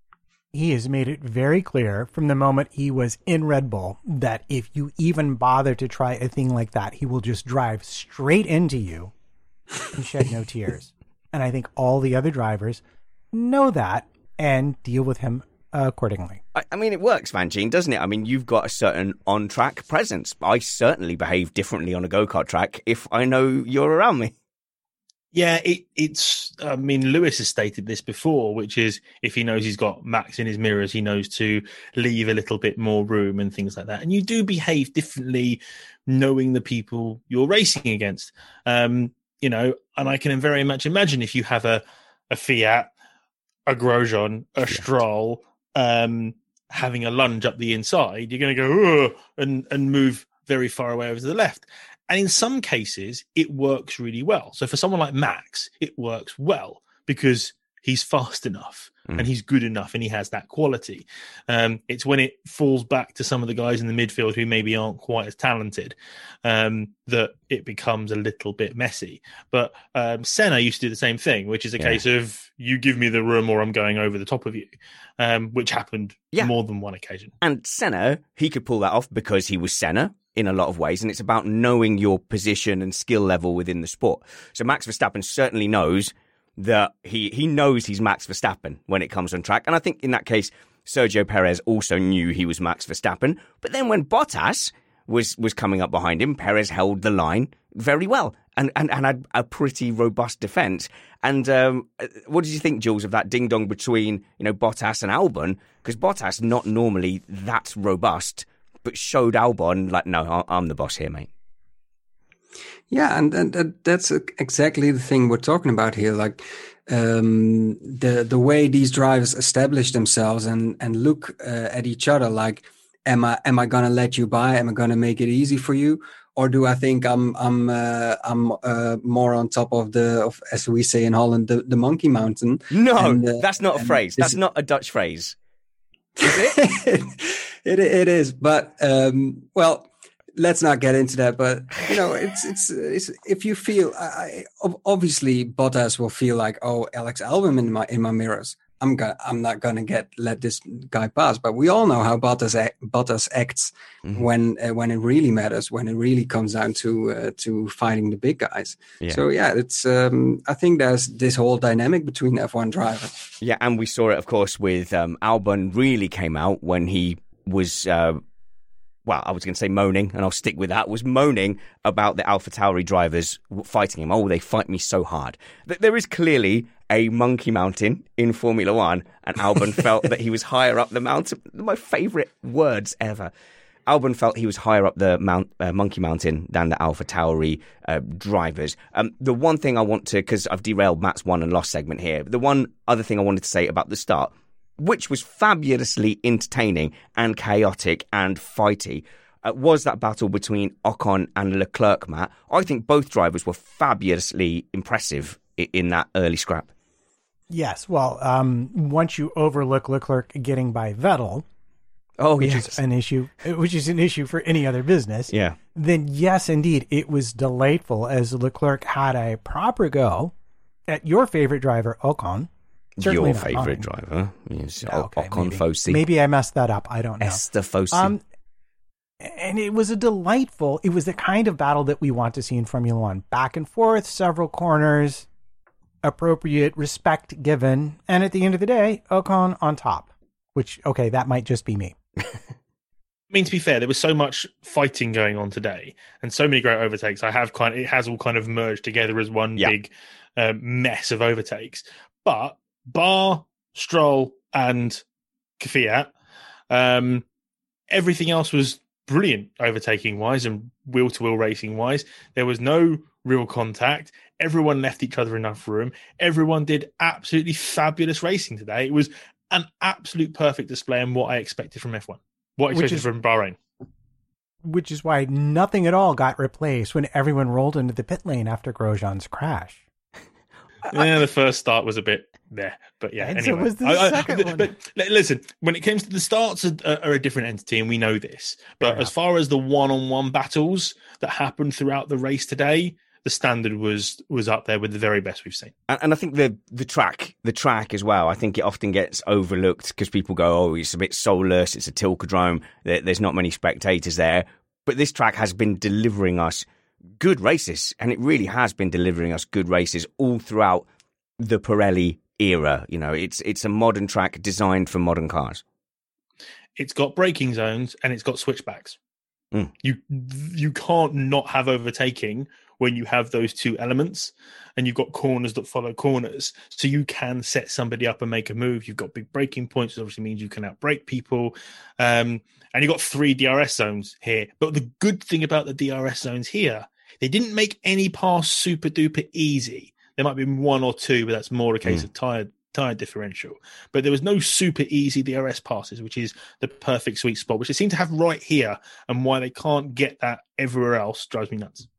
He has made it very clear from the moment he was in Red Bull that if you even bother to try a thing like that, he will just drive straight into you and shed no tears. And I think all the other drivers know that and deal with him accordingly. I, I mean, it works, Vanjeen, doesn't it? I mean, you've got a certain on-track presence. I certainly behave differently on a go-kart track if I know you're around me. Yeah, it, it's, I mean, Lewis has stated this before, which is if he knows he's got Max in his mirrors, he knows to leave a little bit more room and things like that. And you do behave differently knowing the people you're racing against. Um, you know, and I can very much imagine if you have a, a Fiat, a Grosjean, a Stroll, um, having a lunge up the inside, you're going to go, ugh, and, and move very far away over to the left. And in some cases, it works really well. So for someone like Max, it works well because he's fast enough mm. and he's good enough and he has that quality. Um, it's when it falls back to some of the guys in the midfield who maybe aren't quite as talented um, that it becomes a little bit messy. But um, Senna used to do the same thing, which is a yeah. case of you give me the room or I'm going over the top of you, um, which happened yeah. more than one occasion. And Senna, he could pull that off because he was Senna in a lot of ways, and it's about knowing your position and skill level within the sport. So Max Verstappen certainly knows that he, he knows he's Max Verstappen when it comes on track. And I think in that case, Sergio Perez also knew he was Max Verstappen. But then when Bottas was, was coming up behind him, Perez held the line very well and, and, and had a pretty robust defence. And um, what did you think, Jules, of that ding-dong between, you know, Bottas and Albon? Because Bottas, not normally that robust, but showed Albon, like, no, I'm the boss here, mate. Yeah, and, and, and that's exactly the thing we're talking about here. Like, um, the the way these drivers establish themselves and, and look uh, at each other like, am I am I gonna let you by? Am I gonna make it easy for you? Or do I think I'm I'm uh, I'm uh, more on top of the, of, as we say in Holland, the, the monkey mountain? No, and, uh, that's not a phrase. That's not a Dutch phrase. Is it? it it is, but um, well, let's not get into that. But you know, it's it's, it's if you feel, I, obviously Bottas will feel like, oh, Alex Albon in my in my mirrors. I'm gonna I'm not gonna get let this guy pass. But we all know how Bottas Bottas acts mm-hmm. when uh, when it really matters, when it really comes down to uh, to fighting the big guys. Yeah. So yeah, it's um, I think there's this whole dynamic between F one drivers. Yeah, and we saw it, of course, with um, Albon really came out when he was. Uh, Well, I was going to say moaning, and I'll stick with that, was moaning about the AlphaTauri drivers fighting him. Oh, they fight me so hard. There is clearly a monkey mountain in Formula One, and Albon felt that he was higher up the mountain. My favourite words ever. Albon felt he was higher up the mount, uh, monkey mountain than the AlphaTauri uh, drivers. Um, the one thing I want to, because I've derailed Matt's won and lost segment here, the one other thing I wanted to say about the start, which was fabulously entertaining and chaotic and fighty, uh, was that battle between Ocon and Leclerc, Matt. I think both drivers were fabulously impressive in, in that early scrap. Yes, well, um, once you overlook Leclerc getting by Vettel, oh, which yes. is an issue, which is an issue for any other business, yeah. then yes, indeed, it was delightful as Leclerc had a proper go at your favorite driver, Ocon. Certainly Your favourite driver is okay, Ocon maybe. Fossey. Maybe I messed that up. I don't know. Esther Fossey. Um, and it was a delightful, it was the kind of battle that we want to see in Formula One. Back and forth, several corners, appropriate respect given. And at the end of the day, Ocon on top. Which, okay, that might just be me. I mean, to be fair, there was so much fighting going on today and so many great overtakes. I have kind of, it has all kind of merged together as one yeah. big um, mess of overtakes. But bar, Stroll, and Fiat, um, everything else was brilliant overtaking-wise and wheel-to-wheel racing-wise. There was no real contact. Everyone left each other enough room. Everyone did absolutely fabulous racing today. It was an absolute perfect display and what I expected from F one. What which expected is, from Bahrain? Which is why nothing at all got replaced when everyone rolled into the pit lane after Grosjean's crash. Yeah, the first start was a bit there, but yeah. And anyway, so was the I, I, second but, one. But listen, when it comes to the starts, are, are a different entity, and we know this. But Yeah. as far as the one-on-one battles that happened throughout the race today, the standard was was up there with the very best we've seen. And, and I think the the track, the track as well. I think it often gets overlooked because people go, "Oh, it's a bit soulless. It's a Tilkedrome. There, there's not many spectators there." But this track has been delivering us good races, and it really has been delivering us good races all throughout the Pirelli era. You know, it's it's a modern track designed for modern cars. It's got braking zones and it's got switchbacks. Mm. You you can't not have overtaking when you have those two elements, and you've got corners that follow corners, so you can set somebody up and make a move. You've got big braking points, which obviously means you can outbrake people, um, and you've got three D R S zones here. But the good thing about the D R S zones here, they didn't make any pass super duper easy. There might be one or two, but that's more a case mm. of tire tire differential. But there was no super easy D R S passes, which is the perfect sweet spot, which they seem to have right here, and why they can't get that everywhere else drives me nuts.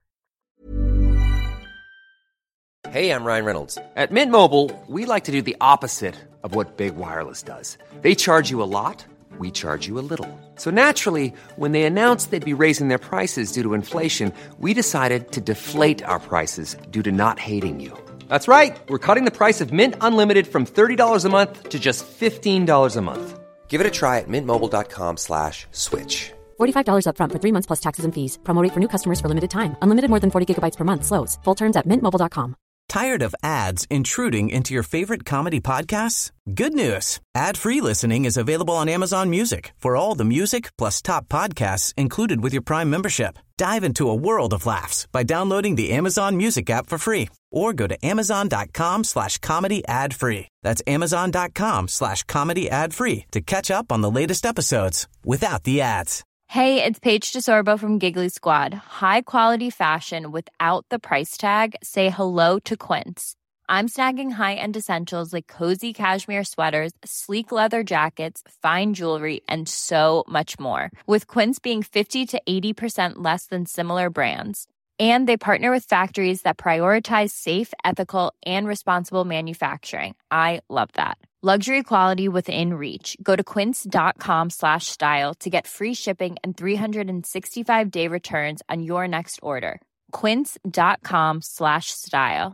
Hey, I'm Ryan Reynolds. At Mint Mobile, we like to do the opposite of what Big Wireless does. They charge you a lot, we charge you a little. So naturally, when they announced they'd be raising their prices due to inflation, we decided to deflate our prices due to not hating you. That's right. We're cutting the price of Mint Unlimited from thirty dollars a month to just fifteen dollars a month. Give it a try at mintmobile.com slash switch. forty-five dollars up front for three months plus taxes and fees. Promo rate for new customers for limited time. Unlimited more than forty gigabytes per month slows. Full terms at mint mobile dot com. Tired of ads intruding into your favorite comedy podcasts? Good news. Ad-free listening is available on Amazon Music for all the music plus top podcasts included with your Prime membership. Dive into a world of laughs by downloading the Amazon Music app for free or go to amazon.com slash comedy ad free. That's amazon.com slash comedy ad free to catch up on the latest episodes without the ads. Hey, it's Paige DeSorbo from Giggly Squad. High quality fashion without the price tag. Say hello to Quince. I'm snagging high-end essentials like cozy cashmere sweaters, sleek leather jackets, fine jewelry, and so much more. With Quince being fifty to eighty percent less than similar brands. And they partner with factories that prioritize safe, ethical, and responsible manufacturing. I love that. Luxury quality within reach. Go to quince.com slash style to get free shipping and three sixty-five day returns on your next order. Quince.com slash style.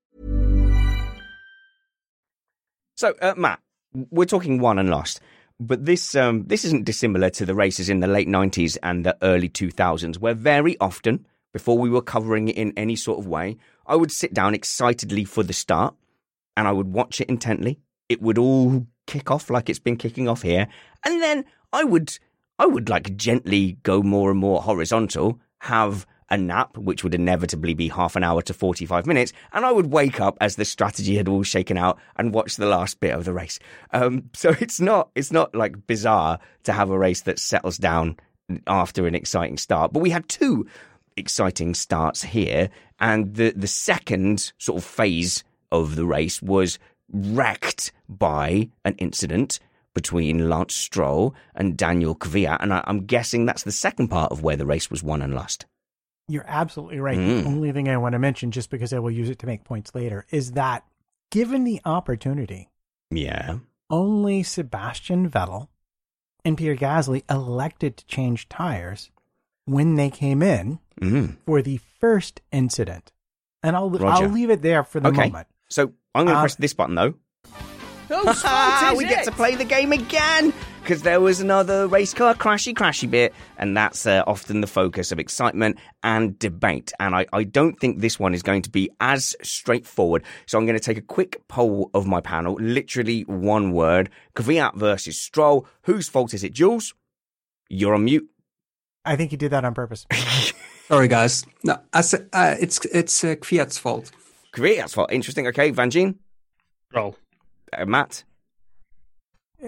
So, uh, Matt, we're talking won and lost, but this um, this isn't dissimilar to the races in the late nineties and the early two thousands, where very often, before we were covering it in any sort of way, I would sit down excitedly for the start, and I would watch it intently. It would all kick off like it's been kicking off here, and then I would, I would like gently go more and more horizontal, have a nap, which would inevitably be half an hour to forty-five minutes, and I would wake up as the strategy had all shaken out and watch the last bit of the race. Um, so it's not, it's not like bizarre to have a race that settles down after an exciting start. But we had two exciting starts here, and the the second sort of phase of the race was wrecked by an incident between Lance Stroll and Daniel Kvyat, and I, I'm guessing that's the second part of where the race was won and lost. You're absolutely right. Mm. The only thing I want to mention, just because I will use it to make points later, is that given the opportunity, yeah, only Sebastian Vettel and Pierre Gasly elected to change tires when they came in mm. for the first incident. And I'll Roger. I'll leave it there for the okay. moment. So I'm going to Uh, press this button, though. Whose fault is we it? get to play the game again because there was another race car crashy crashy bit, and that's uh, often the focus of excitement and debate. And I, I don't think this one is going to be as straightforward. So I'm going to take a quick poll of my panel, literally one word: Kvyat versus Stroll. Whose fault is it, Jules? You're on mute. I think he did that on purpose. Sorry, guys. No, I said, uh, it's it's uh, Kvyat's fault. Kvyat's fault. Interesting. Okay, Van Gien. Stroll. Uh, Matt. Uh,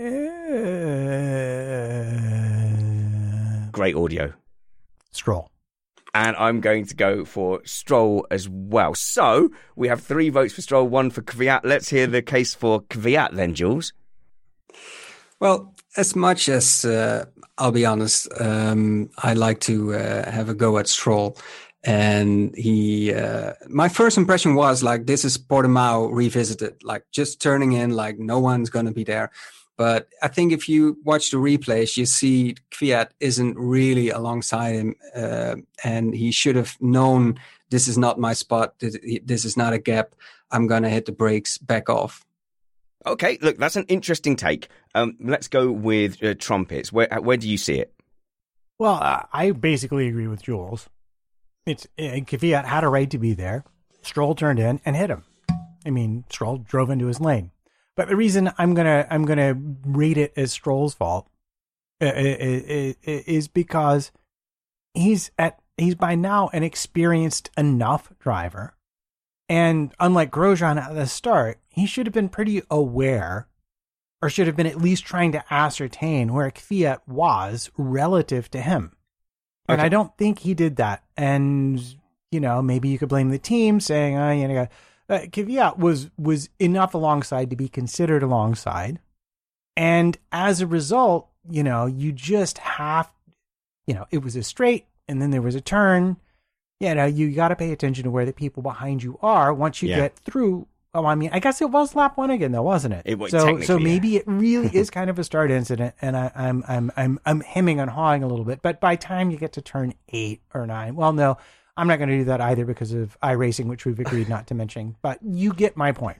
Great audio. Stroll. And I'm going to go for Stroll as well. So we have three votes for Stroll, one for Kvyat. Let's hear the case for Kvyat then, Jules. Well, as much as uh, I'll be honest, um, I like to uh, have a go at Stroll. And he, uh, my first impression was like, this is Portimao revisited, like just turning in, like no one's going to be there. But I think if you watch the replays, you see Kvyat isn't really alongside him. Uh, and he should have known this is not my spot. This, this is not a gap. I'm going to hit the brakes, back off. Okay, look, that's an interesting take. Um, let's go with uh, Trumpets. Where, where do you see it? Well, uh, I basically agree with Jules. It's uh, Kvyat had a right to be there. Stroll turned in and hit him. I mean, Stroll drove into his lane. But the reason I'm gonna I'm gonna rate it as Stroll's fault uh, is, is because he's at he's by now an experienced enough driver, and unlike Grosjean at the start, he should have been pretty aware, or should have been at least trying to ascertain where Kvyat was relative to him. And okay. I don't think he did that. And, you know, maybe you could blame the team saying, oh, you know, uh, Kvyat was, was enough alongside to be considered alongside. And as a result, you know, you just have, you know, it was a straight and then there was a turn. You know, you got to pay attention to where the people behind you are once you yeah. get through. Oh, I mean, I guess it was lap one again, though, wasn't it? It was so. So maybe yeah. it really is kind of a start incident, and I, I'm, I'm, I'm, I'm hemming and hawing a little bit. But by the time you get to turn eight or nine, well, no, I'm not going to do that either because of iRacing, which we've agreed not to mention. But you get my point.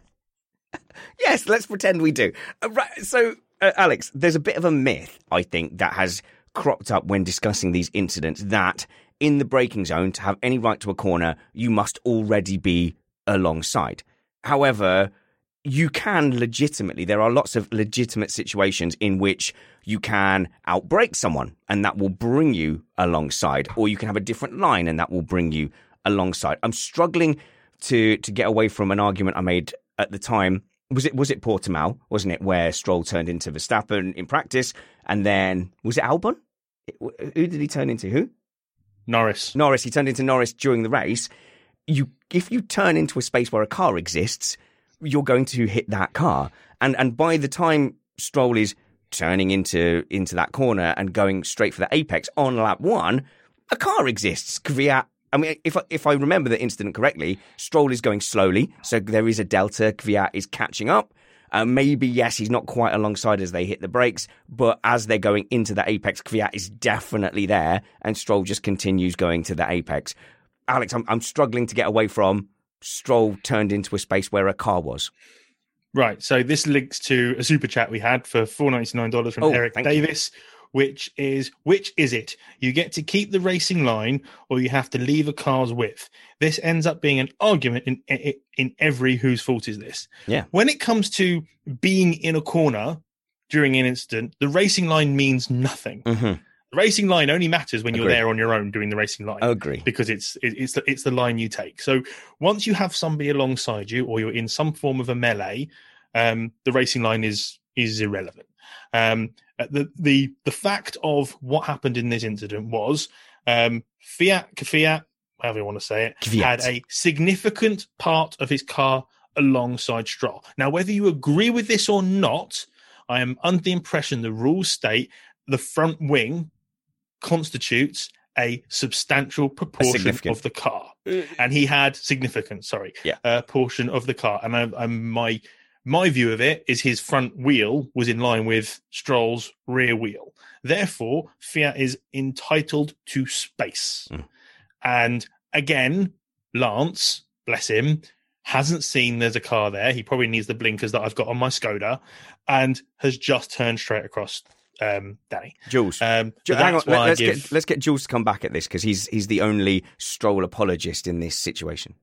Yes, let's pretend we do. Uh, right. So, uh, Alex, there's a bit of a myth, I think, that has cropped up when discussing these incidents that in the braking zone, to have any right to a corner, you must already be alongside. However, you can legitimately, there are lots of legitimate situations in which you can outbrake someone and that will bring you alongside, or you can have a different line and that will bring you alongside. I'm struggling to to get away from an argument I made at the time. Was it was it Portimao, wasn't it, where Stroll turned into Verstappen in practice, and then was it Albon? Who did he turn into? Who? Norris. Norris. He turned into Norris during the race. You, if you turn into a space where a car exists, you're going to hit that car. And and by the time Stroll is turning into into that corner and going straight for the apex on lap one, a car exists. Kvyat, I mean, if if I remember the incident correctly, Stroll is going slowly, so there is a delta. Kvyat is catching up. Uh, maybe, yes, he's not quite alongside as they hit the brakes, but as they're going into the apex, Kvyat is definitely there, and Stroll just continues going to the apex. Alex, I'm, I'm struggling to get away from Stroll turned into a space where a car was. Right. So this links to a super chat we had for four dollars and ninety-nine cents from oh, Eric Davis, you. which is, which is it? You get to keep the racing line or you have to leave a car's width. This ends up being an argument in, in, in every whose fault is this. Yeah. When it comes to being in a corner during an incident, the racing line means nothing. Mm-hmm. The racing line only matters when Agree. you're there on your own doing the racing line. I agree. Because it's it, it's the, it's the line you take. So once you have somebody alongside you or you're in some form of a melee, um, the racing line is is irrelevant. Um, the the the fact of what happened in this incident was um, Fiat Fiat, however you want to say it, Kvyat. had a significant part of his car alongside Stroll. Now, whether you agree with this or not, I am under the impression the rules state the front wing constitutes a substantial proportion a of the car, and he had significant, sorry, yeah, uh, portion of the car. And I, I, my my view of it is his front wheel was in line with Stroll's rear wheel. Therefore, Fiat is entitled to space. Mm. And again, Lance, bless him, hasn't seen there's a car there. He probably needs the blinkers that I've got on my Skoda, and has just turned straight across. Um, Danny, Jules, um, Jules hang on. Let's give... get let's get Jules to come back at this because he's he's the only Stroll apologist in this situation.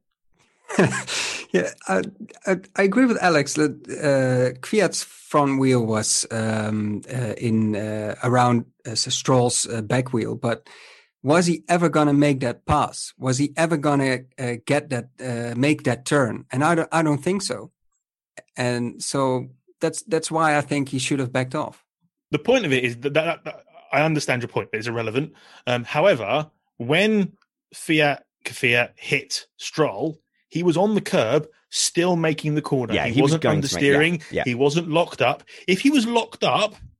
yeah, I, I, I agree with Alex that uh, Kvyat's front wheel was um, uh, in uh, around uh, Stroll's uh, back wheel, but was he ever going to make that pass? Was he ever going to uh, get that uh, make that turn? And I don't I don't think so. And so that's that's why I think he should have backed off. The point of it is that, that, that I understand your point, but it's irrelevant. Um, however, when Fiat Fiat hit Stroll, he was on the curb, still making the corner. Yeah, he, he wasn't was understeering. Yeah, yeah. He wasn't locked up. If he was locked up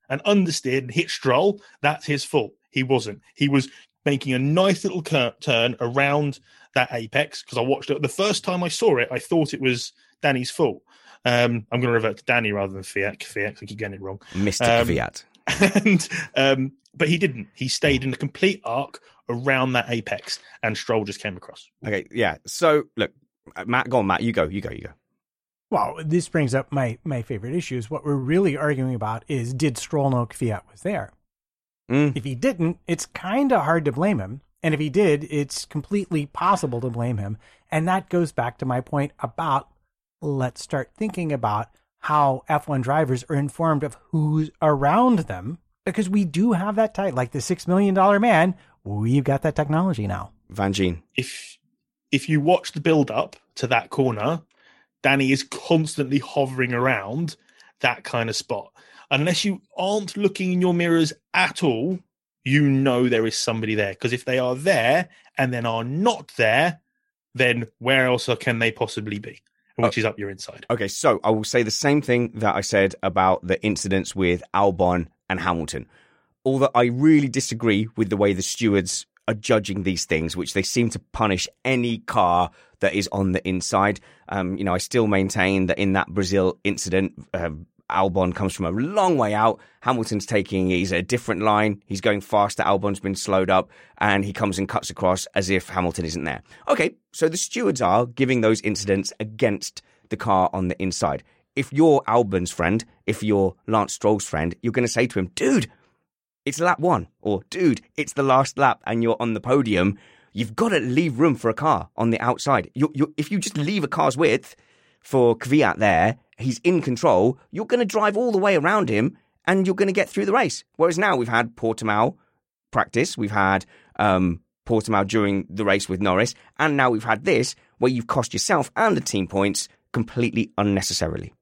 and understeered and hit Stroll, that's his fault. He wasn't. He was making a nice little cur- turn around that apex, because I watched it. The first time I saw it, I thought it was Danny's fault. Um, I'm going to revert to Danny rather than Fiat. Fiat, I keep getting it wrong. Mister Um, Fiat. And, um, but he didn't. He stayed in a complete arc around that apex, and Stroll just came across. Okay, yeah. So, look, Matt, go on, Matt. You go, you go, you go. Well, this brings up my, my favorite issues. What we're really arguing about is, did Stroll know Fiat was there? Mm. If he didn't, it's kind of hard to blame him. And if he did, it's completely possible to blame him. And that goes back to my point about, let's start thinking about how F one drivers are informed of who's around them, because we do have that type, like the six million dollars man, we've got that technology now. Van Gien. If, if you watch the build up to that corner, Danny is constantly hovering around that kind of spot. Unless you aren't looking in your mirrors at all, you know there is somebody there. Because if they are there and then are not there, then where else can they possibly be? Which oh. is up your inside. Okay, so I will say the same thing that I said about the incidents with Albon and Hamilton. Although I really disagree with the way the stewards are judging these things, which they seem to punish any car that is on the inside. Um, you know, I still maintain that in that Brazil incident, uh, Albon comes from a long way out. Hamilton's taking, he's a different line. He's going faster. Albon's been slowed up, and he comes and cuts across as if Hamilton isn't there. Okay, so the stewards are giving those incidents against the car on the inside. If you're Albon's friend, if you're Lance Stroll's friend, you're going to say to him, dude, it's lap one, or dude, it's the last lap and you're on the podium. You've got to leave room for a car on the outside. You, you, if you just leave a car's width for Kvyat there, he's in control, you're going to drive all the way around him and you're going to get through the race. Whereas now we've had Portimao practice, we've had um, Portimao during the race with Norris, and now we've had this where you've cost yourself and the team points completely unnecessarily.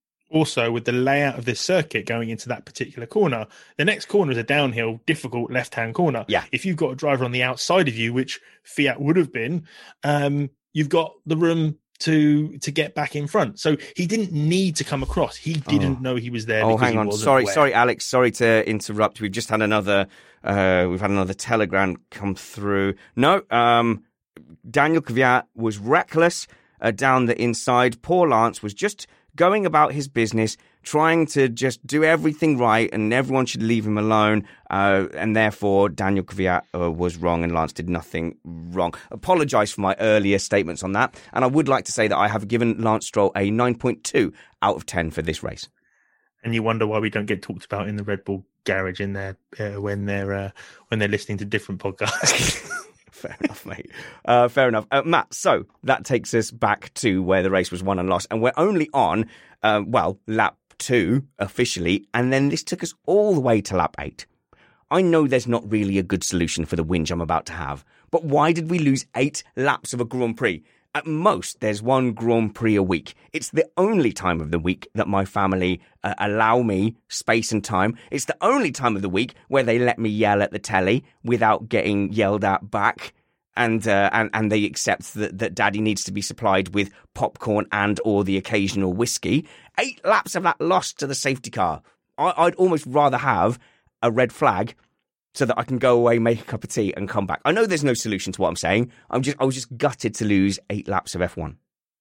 Also, with the layout of this circuit going into that particular corner, the next corner is a downhill, difficult left-hand corner. Yeah. If you've got a driver on the outside of you, which Fiat would have been, um, you've got the room to to get back in front. So he didn't need to come across. He didn't oh. know he was there. Oh, because hang he on. wasn't Sorry, aware. sorry, Alex. Sorry to interrupt. We've just had another. Uh, we've had another telegram come through. No, um, Daniel Kvyat was reckless uh, down the inside. Poor Lance was just going about his business, trying to just do everything right, and everyone should leave him alone. Uh, and therefore, Daniel Kvyat uh, was wrong, and Lance did nothing wrong. Apologise for my earlier statements on that. And I would like to say that I have given Lance Stroll a nine point two out of ten for this race. And you wonder why we don't get talked about in the Red Bull garage in there uh, when they're uh, when they're listening to different podcasts. Fair enough, mate. Uh, fair enough. Uh, Matt, so that takes us back to where the race was won and lost. And we're only on, uh, well, lap two officially. And then this took us all the way to lap eight. I know there's not really a good solution for the whinge I'm about to have. But why did we lose eight laps of a Grand Prix? At most, there's one Grand Prix a week. It's the only time of the week that my family uh, allow me space and time. It's the only time of the week where they let me yell at the telly without getting yelled at back. And uh, and and they accept that, that Daddy needs to be supplied with popcorn and or the occasional whiskey. Eight laps of that lost to the safety car. I, I'd almost rather have a red flag so that I can go away, make a cup of tea, and come back. I know there's no solution to what I'm saying. I'm just, I was just gutted to lose eight laps of F one.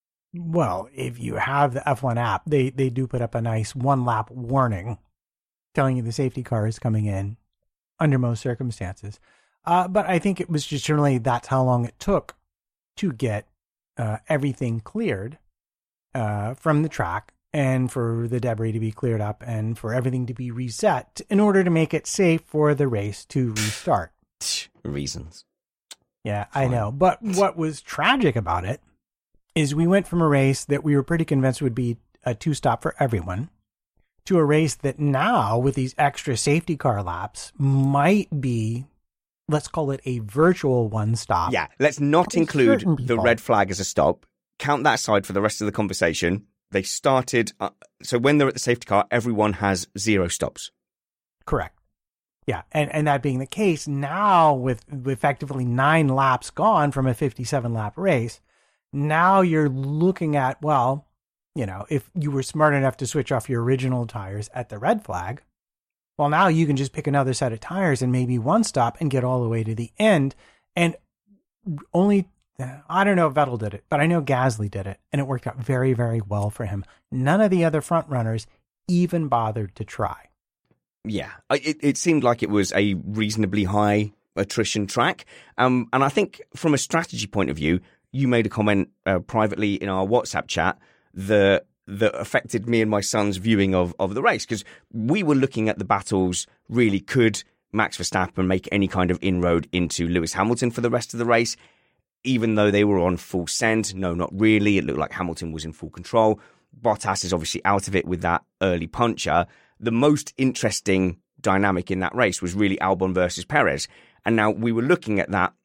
Well, if you have the F one app, they, they do put up a nice one-lap warning telling you the safety car is coming in under most circumstances. Uh, but I think it was just generally that's how long it took to get uh, everything cleared uh, from the track, and for the debris to be cleared up and for everything to be reset in order to make it safe for the race to restart. Reasons. Yeah, Fine. I know. But what was tragic about it is we went from a race that we were pretty convinced would be a two-stop for everyone to a race that now, with these extra safety car laps, might be, let's call it a virtual one-stop. Yeah, let's not include the red flag as a stop. Count that aside for the rest of the conversation. They started, uh, so when they're at the safety car, everyone has zero stops. Correct. Yeah, and, and that being the case, now with effectively nine laps gone from a fifty-seven lap race, now you're looking at, well, you know, if you were smart enough to switch off your original tires at the red flag, Well, now you can just pick another set of tires and maybe one stop and get all the way to the end. And only, I don't know if Vettel did it, but I know Gasly did it. And it worked out very, very well for him. None of the other front runners even bothered to try. Yeah, it, it seemed like it was a reasonably high attrition track. Um, and I think from a strategy point of view, you made a comment uh, privately in our WhatsApp chat that that affected me and my son's viewing of, of the race, because we were looking at the battles. Really, could Max Verstappen make any kind of inroad into Lewis Hamilton for the rest of the race, even though they were on full send? No, not really. It looked like Hamilton was in full control. Bottas is obviously out of it with that early puncher. The most interesting dynamic in that race was really Albon versus Perez. And now we were looking at that,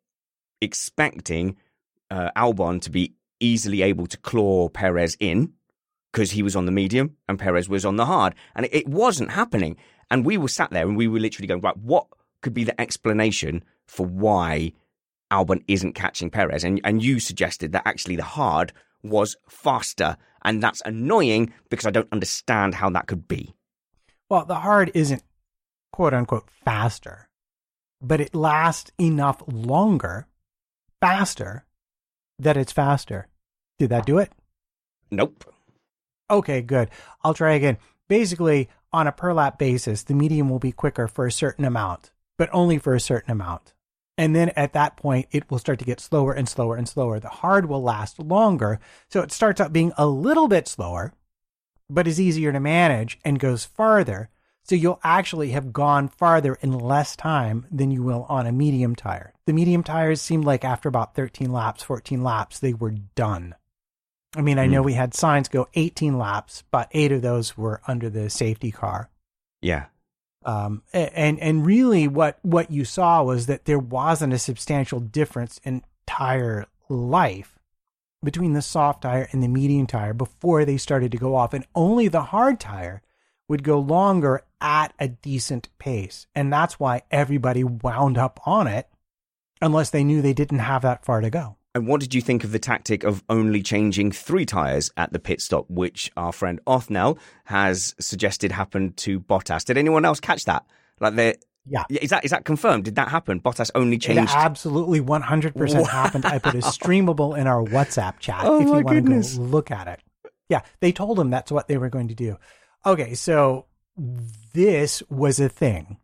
expecting uh, Albon to be easily able to claw Perez in, because he was on the medium and Perez was on the hard. And it, it wasn't happening. And we were sat there and we were literally going, right, what could be the explanation for why Albon isn't catching Perez? And, and you suggested that actually the hard was faster. And that's annoying because I don't understand how that could be. Well, the hard isn't quote unquote faster, but it lasts enough longer, faster, that it's faster. Did that do it? Nope. Okay, good. I'll try again. Basically, on a per lap basis, the medium will be quicker for a certain amount, but only for a certain amount. And then at that point, it will start to get slower and slower and slower. The hard will last longer. So it starts out being a little bit slower, but is easier to manage and goes farther. So you'll actually have gone farther in less time than you will on a medium tire. The medium tires seemed like after about thirteen laps, fourteen laps, they were done. I mean, I know we had Sainz go eighteen laps, but eight of those were under the safety car. Yeah. Um, and, and really what, what you saw was that there wasn't a substantial difference in tire life between the soft tire and the medium tire before they started to go off. And only the hard tire would go longer at a decent pace. And that's why everybody wound up on it, unless they knew they didn't have that far to go. And what did you think of the tactic of only changing three tyres at the pit stop, which our friend Othnell has suggested happened to Bottas? Did anyone else catch that? Like, they yeah, is that is that confirmed? Did that happen? Bottas only changed. It absolutely one hundred percent wow. happened. I put a streamable in our WhatsApp chat oh if you want goodness. to go look at it. Yeah, they told him that's what they were going to do. Okay, so this was a thing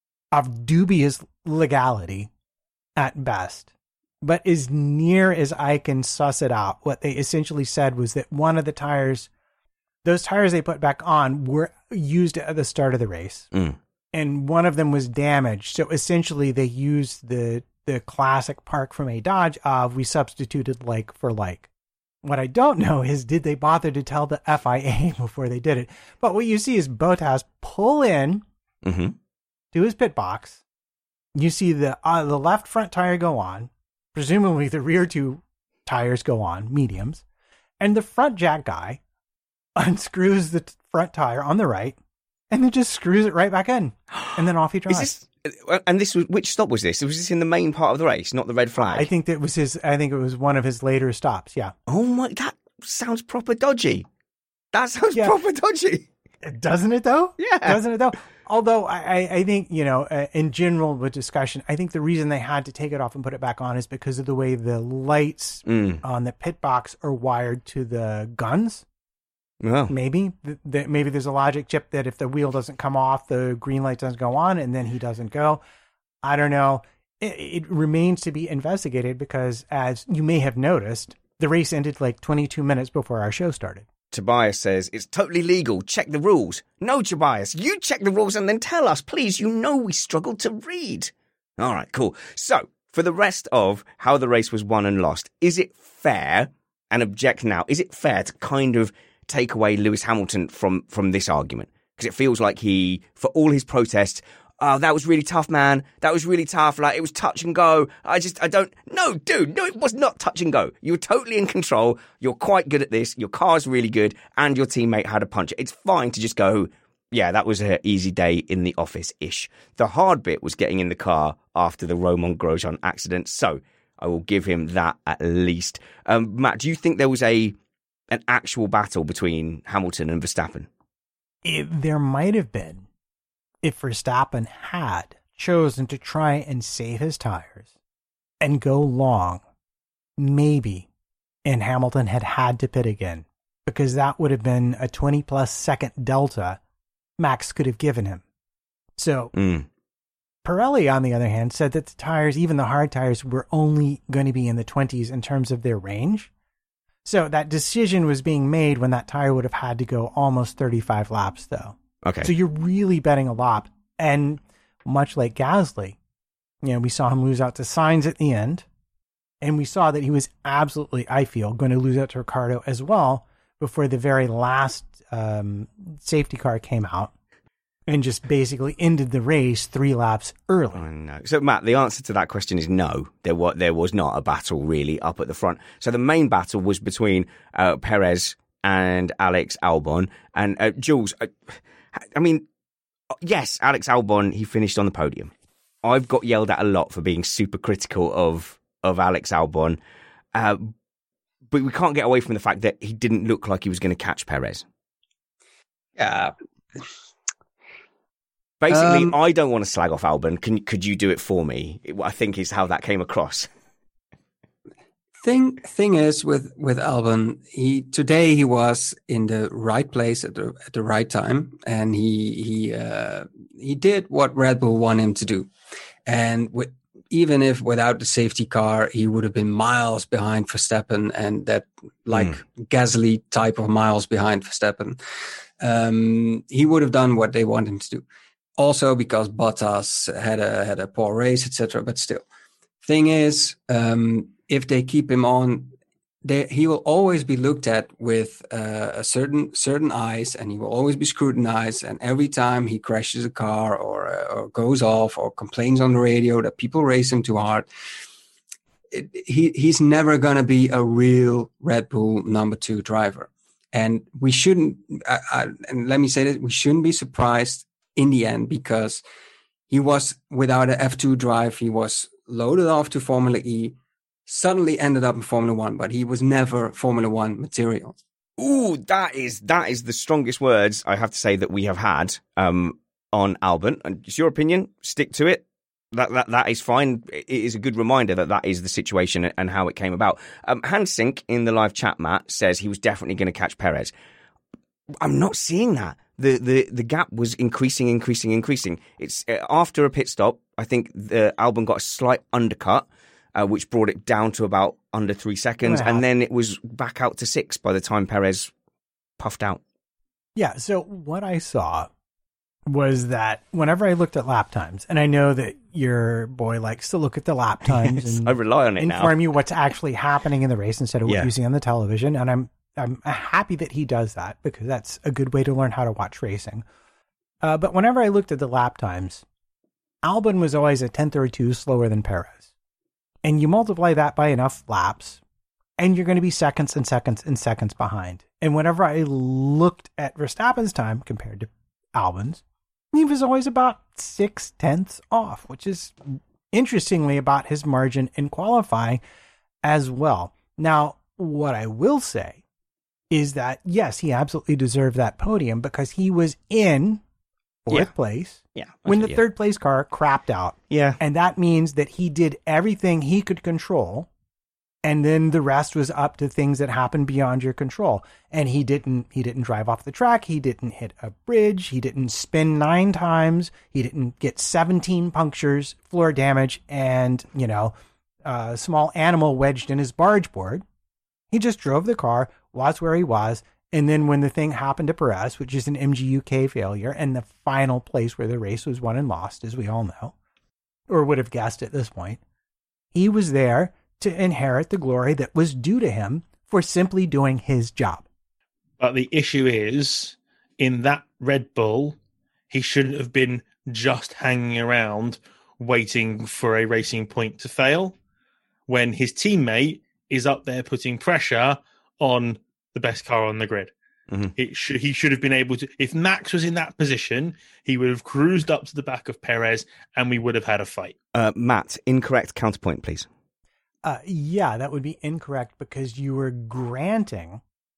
of dubious legality at best. But as near as I can suss it out, what they essentially said was that one of the tires, those tires they put back on, were used at the start of the race. Mm. And one of them was damaged. So essentially they used the, the classic park from a Dodge of we substituted like for like. What I don't know is, did they bother to tell the F I A before they did it? But what you see is Bottas pull in mm-hmm. to his pit box. You see the uh, the left front tire go on. Presumably the rear two tires go on, mediums. And the front jack guy unscrews the t- front tire on the right and then just screws it right back in. And then off he drives. Is this, and this was, which stop was this? Was this in the main part of the race, not the red flag? I think that was his, I think it was one of his later stops, yeah. Oh my, that sounds proper dodgy. That sounds yeah. proper dodgy. Doesn't it though? Yeah. Doesn't it though? Although I, I think, you know, uh, in general with discussion, I think the reason they had to take it off and put it back on is because of the way the lights mm. on the pit box are wired to the guns. Well, maybe the, the, maybe there's a logic chip that if the wheel doesn't come off, the green light doesn't go on, and then he doesn't go. I don't know. It, it remains to be investigated because, as you may have noticed, the race ended like twenty-two minutes before our show started. Tobias says, it's totally legal. Check the rules. No, Tobias, you check the rules and then tell us, please. You know we struggled to read. All right, cool. So, for the rest of how the race was won and lost, is it fair, and object now, is it fair to kind of take away Lewis Hamilton from, from this argument? Because it feels like he, for all his protests, oh, that was really tough, man. That was really tough. Like, it was touch and go. I just, I don't, no, dude, no, it was not touch and go. You were totally in control. You're quite good at this. Your car's really good. And your teammate had a puncher. It's fine to just go, yeah, that was an easy day in the office-ish. The hard bit was getting in the car after the Romain Grosjean accident. So I will give him that at least. Um, Matt, do you think there was a an actual battle between Hamilton and Verstappen? It, there might have been. if Verstappen had chosen to try and save his tires and go long, maybe, and Hamilton had had to pit again, because that would have been a twenty plus second delta Max could have given him. So mm. Pirelli, on the other hand, said that the tires, even the hard tires, were only going to be in the twenties in terms of their range. So that decision was being made when that tire would have had to go almost thirty-five laps, though. Okay. So you're really betting a lot. And much like Gasly, you know, we saw him lose out to Sainz at the end. And we saw that he was absolutely, I feel, going to lose out to Ricciardo as well before the very last um, safety car came out and just basically ended the race three laps early. Oh, no. So, Matt, the answer to that question is no. There was, there was not a battle really up at the front. So the main battle was between uh, Perez and Alex Albon. And uh, Jules, uh, I mean, yes, Alex Albon, he finished on the podium. I've got yelled at a lot for being super critical of, of Alex Albon. Uh, but we can't get away from the fact that he didn't look like he was going to catch Perez. Yeah. Basically, Um, I don't want to slag off Albon. Can, could you do it for me? I think is how that came across. Thing thing is with with Albon, he today he was in the right place at the at the right time, and he he uh, he did what Red Bull wanted him to do, and with, even if without the safety car, he would have been miles behind Verstappen, and that like mm. Gasly type of miles behind Verstappen. Um, he would have done what they want him to do. Also because Bottas had a had a poor race, et cetera. But still, thing is, um, if they keep him on, they, he will always be looked at with uh, a certain certain eyes, and he will always be scrutinized. And every time he crashes a car or uh, or goes off or complains on the radio that people race him too hard, it, he he's never gonna be a real Red Bull number two driver. And we shouldn't. I, I, and let me say that we shouldn't be surprised in the end, because he was without an F two drive. He was loaded off to Formula E, suddenly ended up in Formula One, but he was never Formula One material. Ooh, that is that is the strongest words I have to say that we have had um, on Albon. And it's your opinion. Stick to it. That that that is fine. It is a good reminder that that is the situation and how it came about. Um, Hansink in the live chat, Matt, says he was definitely going to catch Perez. I'm not seeing that. The, the the gap was increasing, increasing, increasing. It's uh, after a pit stop, I think the Albon got a slight undercut, uh, which brought it down to about under three seconds. Yeah. And then it was back out to six by the time Perez puffed out. Yeah, so what I saw was that whenever I looked at lap times, and I know that your boy likes to look at the lap times yes, and I rely on it inform now. you what's actually happening in the race instead of what yeah. you see on the television, and I'm I'm happy that he does that, because that's a good way to learn how to watch racing. Uh, but whenever I looked at the lap times, Albon was always a tenth or two slower than Perez. And you multiply that by enough laps, and you're going to be seconds and seconds and seconds behind. And whenever I looked at Verstappen's time compared to Albon's, he was always about six tenths off, which is interestingly about his margin in qualifying as well. Now, what I will say is that, yes, he absolutely deserved that podium because he was in fourth yeah. place yeah, okay, when the yeah. third place car crapped out. Yeah. And that means that he did everything he could control, and then the rest was up to things that happened beyond your control. And he didn't he didn't drive off the track, he didn't hit a bridge, he didn't spin nine times, he didn't get seventeen punctures, floor damage, and, you know, a small animal wedged in his barge board. He just drove the car, was where he was, and then when the thing happened to Perez, which is an M G U K failure, and the final place where the race was won and lost, as we all know, or would have guessed at this point, he was there to inherit the glory that was due to him for simply doing his job. But the issue is, in that Red Bull, he shouldn't have been just hanging around waiting for a racing point to fail, when his teammate is up there putting pressure on the best car on the grid. Mm-hmm. It should, he should have been able to, if Max was in that position, he would have cruised up to the back of Perez and we would have had a fight. Uh, Matt, incorrect counterpoint, please. Uh, yeah, that would be incorrect because you were granting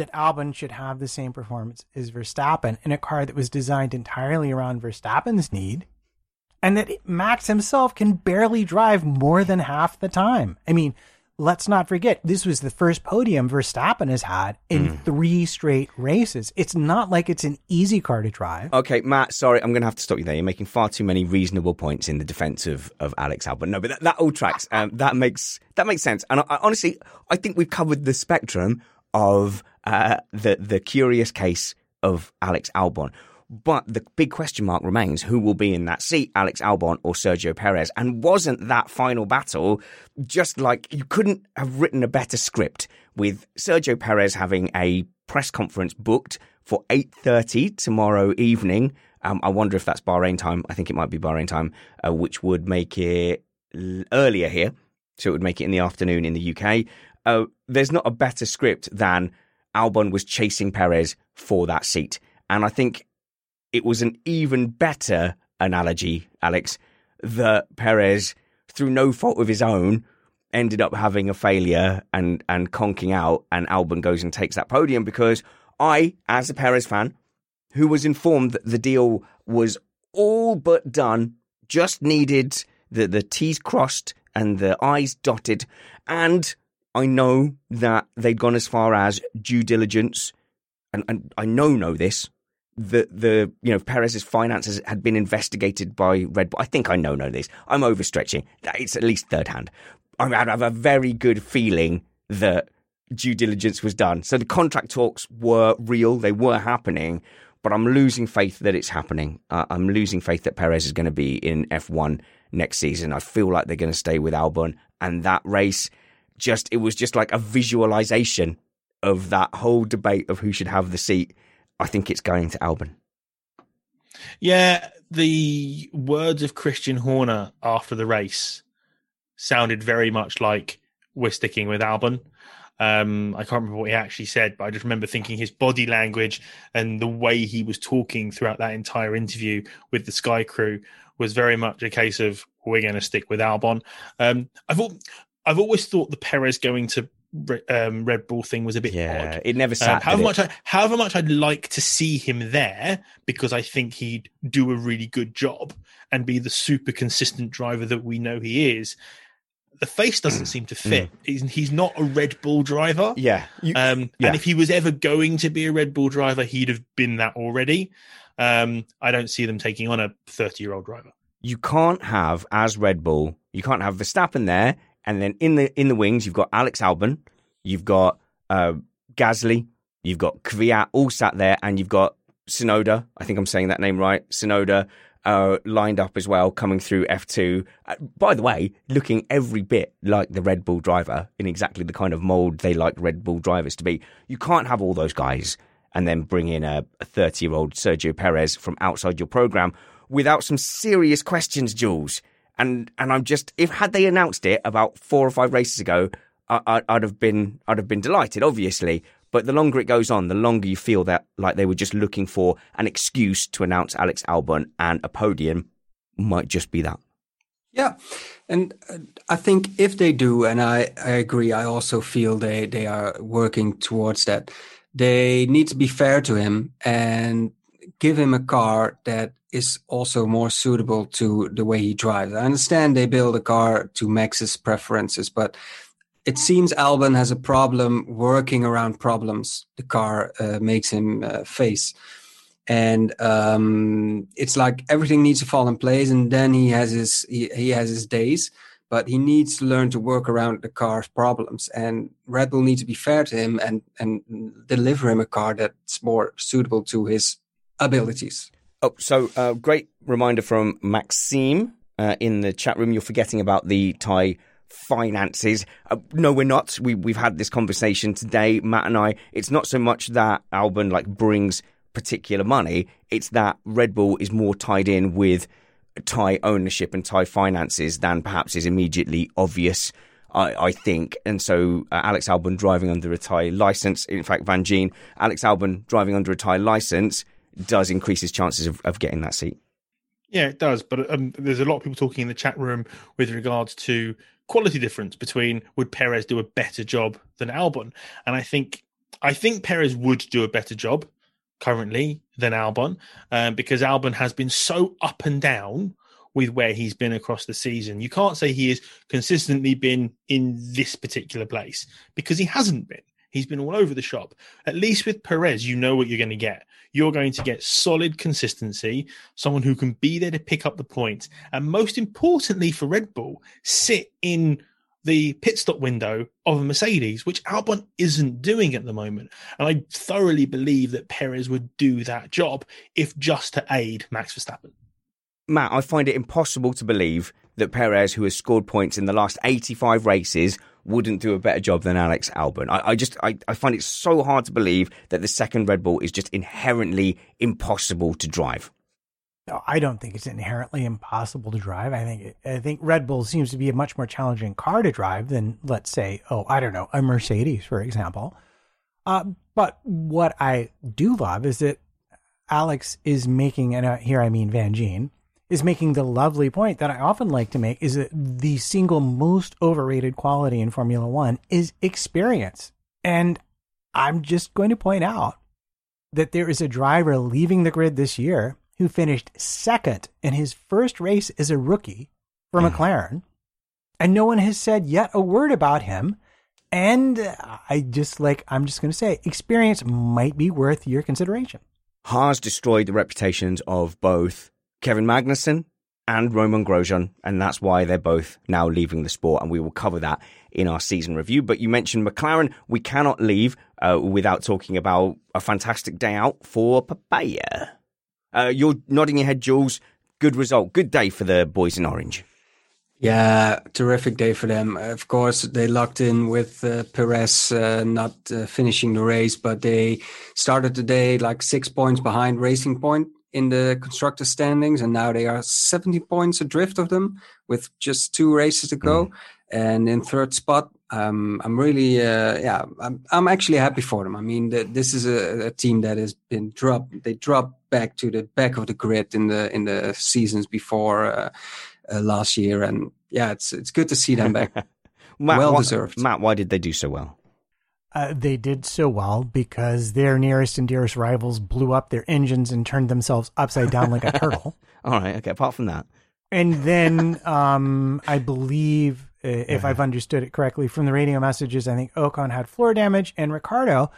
that Albon should have the same performance as Verstappen in a car that was designed entirely around Verstappen's need, and that Max himself can barely drive more than half the time. I mean, let's not forget, this was the first podium Verstappen has had in mm. three straight races. It's not like it's an easy car to drive. Okay, Matt, sorry, I'm going to have to stop you there. You're making far too many reasonable points in the defense of, of Alex Albon. No, but that, that all tracks. Um, that makes that makes sense. And I, I, honestly, I think we've covered the spectrum of uh, the the curious case of Alex Albon. But the big question mark remains, who will be in that seat, Alex Albon or Sergio Perez? And wasn't that final battle just like, you couldn't have written a better script, with Sergio Perez having a press conference booked for eight thirty tomorrow evening. Um, I wonder if that's Bahrain time. I think it might be Bahrain time, uh, which would make it l- earlier here. So it would make it in the afternoon in the U K. Uh, there's not a better script than Albon was chasing Perez for that seat. And I think it was an even better analogy, Alex, that Perez, through no fault of his own, ended up having a failure and, and conking out, and Albon goes and takes that podium, because I, as a Perez fan, who was informed that the deal was all but done, just needed the, the T's crossed and the I's dotted, and I know that they'd gone as far as due diligence, and, and I know know this, The the you know Perez's finances had been investigated by Red Bull. I think I know know this. I'm overstretching. It's at least third hand. I have a very good feeling that due diligence was done. So the contract talks were real. They were happening. But I'm losing faith that it's happening. Uh, I'm losing faith that Perez is going to be in F one next season. I feel like they're going to stay with Albon. And that race, just it was just like a visualization of that whole debate of who should have the seat. I think it's going to Albon. Yeah, the words of Christian Horner after the race sounded very much like, we're sticking with Albon. Um, I can't remember what he actually said, but I just remember thinking his body language and the way he was talking throughout that entire interview with the Sky crew was very much a case of, we're going to stick with Albon. Um, I've, I've always thought the Perez going to Um, Red Bull thing was a bit yeah, odd. It never sat. Um, however it? much, I, however much I'd like to see him there, because I think he'd do a really good job and be the super consistent driver that we know he is. The face doesn't seem to fit. Mm. He's, he's not a Red Bull driver. Yeah, you, um, yeah. And if he was ever going to be a Red Bull driver, he'd have been that already. Um, I don't see them taking on a thirty-year-old driver. You can't have, as Red Bull, you can't have Verstappen there. And then in the in the wings, you've got Alex Albon, you've got uh, Gasly, you've got Kvyat all sat there, and you've got Tsunoda. I think I'm saying that name right. Tsunoda uh, lined up as well, coming through F two. Uh, by the way, looking every bit like the Red Bull driver, in exactly the kind of mold they like Red Bull drivers to be. You can't have all those guys and then bring in a thirty-year-old Sergio Perez from outside your program without some serious questions, Jules. And and I'm just, if had they announced it about four or five races ago, I, I, I'd have been I'd have been delighted, obviously. But the longer it goes on, the longer you feel that like they were just looking for an excuse to announce Alex Albon, and a podium might just be that. Yeah, and I think if they do, and I, I agree, I also feel they, they are working towards that. They need to be fair to him and give him a car that is also more suitable to the way he drives. I understand they build a car to Max's preferences, but it seems Albon has a problem working around problems the car uh, makes him uh, face. And um, it's like everything needs to fall in place, and then he has his he, he has his days, but he needs to learn to work around the car's problems. And Red Bull needs to be fair to him and, and deliver him a car that's more suitable to his abilities. Oh, so uh, great reminder from Maxime uh, in the chat room. You're forgetting about the Thai finances. Uh, no, we're not. We, we've had this conversation today, Matt and I. It's not so much that Albon like brings particular money. It's that Red Bull is more tied in with Thai ownership and Thai finances than perhaps is immediately obvious, I, I think. And so uh, Alex Albon driving under a Thai license, in fact, Van Gien, Alex Albon driving under a Thai license does increase his chances of, of getting that seat. Yeah, it does. But um, there's a lot of people talking in the chat room with regards to quality difference between, would Perez do a better job than Albon? And I think I think Perez would do a better job currently than Albon, um, because Albon has been so up and down with where he's been across the season. You can't say he has consistently been in this particular place because he hasn't been. He's been all over the shop. At least with Perez, you know what you're going to get. You're going to get solid consistency, someone who can be there to pick up the points, and most importantly for Red Bull, sit in the pit stop window of a Mercedes, which Albon isn't doing at the moment. And I thoroughly believe that Perez would do that job if just to aid Max Verstappen. Matt, I find it impossible to believe that Perez, who has scored points in the last eighty-five races, wouldn't do a better job than Alex Albon. I, I just, I, I find it so hard to believe that the second Red Bull is just inherently impossible to drive. No, I don't think it's inherently impossible to drive. I think, it, I think Red Bull seems to be a much more challenging car to drive than, let's say, oh, I don't know, a Mercedes, for example. Uh, but what I do love is that Alex is making, and here I mean Van Gien, is making the lovely point that I often like to make, is that the single most overrated quality in Formula One is experience. And I'm just going to point out that there is a driver leaving the grid this year who finished second in his first race as a rookie for mm. McLaren, and no one has said yet a word about him. And I just like, I'm just going to say, experience might be worth your consideration. Haas destroyed the reputations of both Kevin Magnussen and Romain Grosjean, and that's why they're both now leaving the sport, and we will cover that in our season review. But you mentioned McLaren. We cannot leave uh, without talking about a fantastic day out for Papaya. Uh, you're nodding your head, Jules. Good result. Good day for the boys in orange. Yeah, terrific day for them. Of course, they locked in with uh, Perez uh, not uh, finishing the race, but they started the day like six points behind Racing Point in the constructor standings, and now they are seventy points adrift of them with just two races to go. Mm. And in third spot, um, I'm really, uh, yeah, I'm, I'm actually happy for them. I mean, the, this is a, a team that has been dropped. They dropped back to the back of the grid in the in the seasons before uh, uh, last year, and yeah, it's it's good to see them back. Matt, well why, deserved. Matt, why did they do so well? Uh, they did so well because their nearest and dearest rivals blew up their engines and turned themselves upside down like a turtle. All right, okay, apart from that. And then um, I believe, uh, if I've understood it correctly from the radio messages, I think Ocon had floor damage, and Ricciardo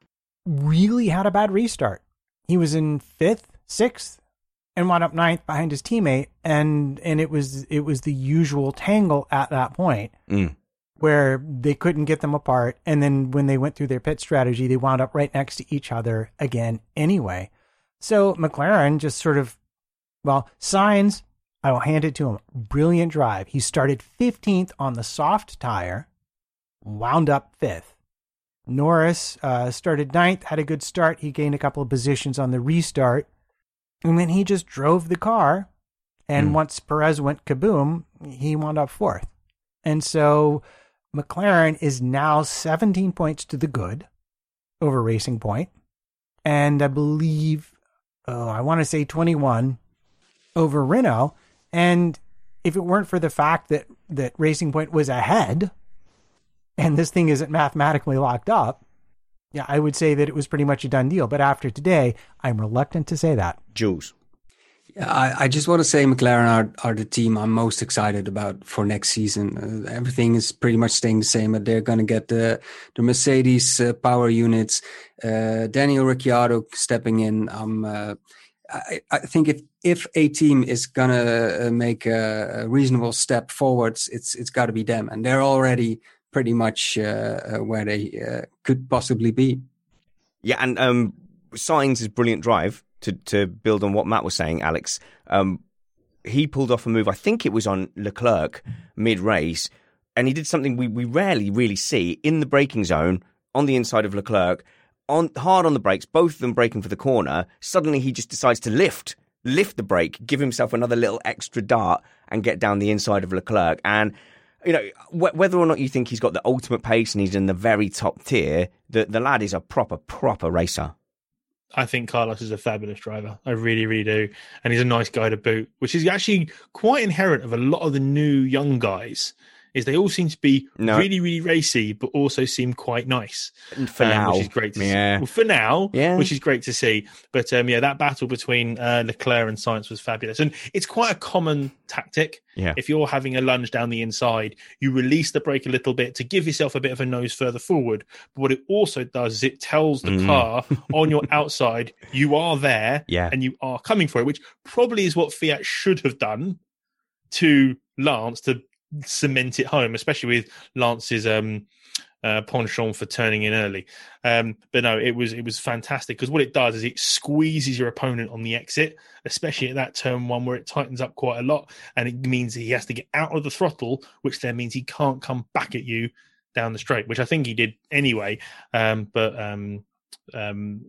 really had a bad restart. He was in fifth, sixth, and wound up ninth behind his teammate, and and it was it was the usual tangle at that point. Mm. Where they couldn't get them apart. And then when they went through their pit strategy, they wound up right next to each other again anyway. So McLaren just sort of, well, Sainz, I will hand it to him. Brilliant drive. He started fifteenth on the soft tire, wound up fifth. Norris uh, started ninth, had a good start. He gained a couple of positions on the restart. And then he just drove the car. And mm. once Perez went kaboom, he wound up fourth. And so McLaren is now seventeen points to the good over Racing Point. And I believe, oh, I want to say twenty-one over Renault. And if it weren't for the fact that, that Racing Point was ahead and this thing isn't mathematically locked up, yeah, I would say that it was pretty much a done deal. But after today, I'm reluctant to say that. Jules. Yeah, I, I just want to say McLaren are, are the team I'm most excited about for next season. Uh, everything is pretty much staying the same, but they're going to get the the Mercedes uh, power units. Uh, Daniel Ricciardo stepping in. Um, uh, I, I think if if a team is going to make a, a reasonable step forwards, it's it's got to be them, and they're already pretty much uh, where they uh, could possibly be. Yeah, and um, Sainz's brilliant drive. To, to build on what Matt was saying, Alex, um, he pulled off a move, I think it was on Leclerc mid-race, and he did something we, we rarely really see in the braking zone on the inside of Leclerc, on hard on the brakes, both of them braking for the corner. Suddenly he just decides to lift, lift the brake, give himself another little extra dart and get down the inside of Leclerc. And, you know, wh- whether or not you think he's got the ultimate pace and he's in the very top tier, the, the lad is a proper, proper racer. I think Carlos is a fabulous driver. I really, really do. And he's a nice guy to boot, which is actually quite inherent of a lot of the new young guys is they all seem to be no. really, really racy, but also seem quite nice. For um, now. Which is great to yeah. see. Well, for now, yeah. which is great to see. But um, yeah, that battle between uh, Leclerc and Sainz was fabulous. And it's quite a common tactic. Yeah. If you're having a lunge down the inside, you release the brake a little bit to give yourself a bit of a nose further forward. But what it also does is it tells the mm. car on your outside, you are there yeah. and you are coming for it, which probably is what Fiat should have done to Lance to cement it home, especially with Lance's um, uh, penchant for turning in early. Um, but no, it was it was fantastic because what it does is it squeezes your opponent on the exit, especially at that turn one where it tightens up quite a lot, and it means he has to get out of the throttle, which then means he can't come back at you down the straight, which I think he did anyway. Um, but um, um,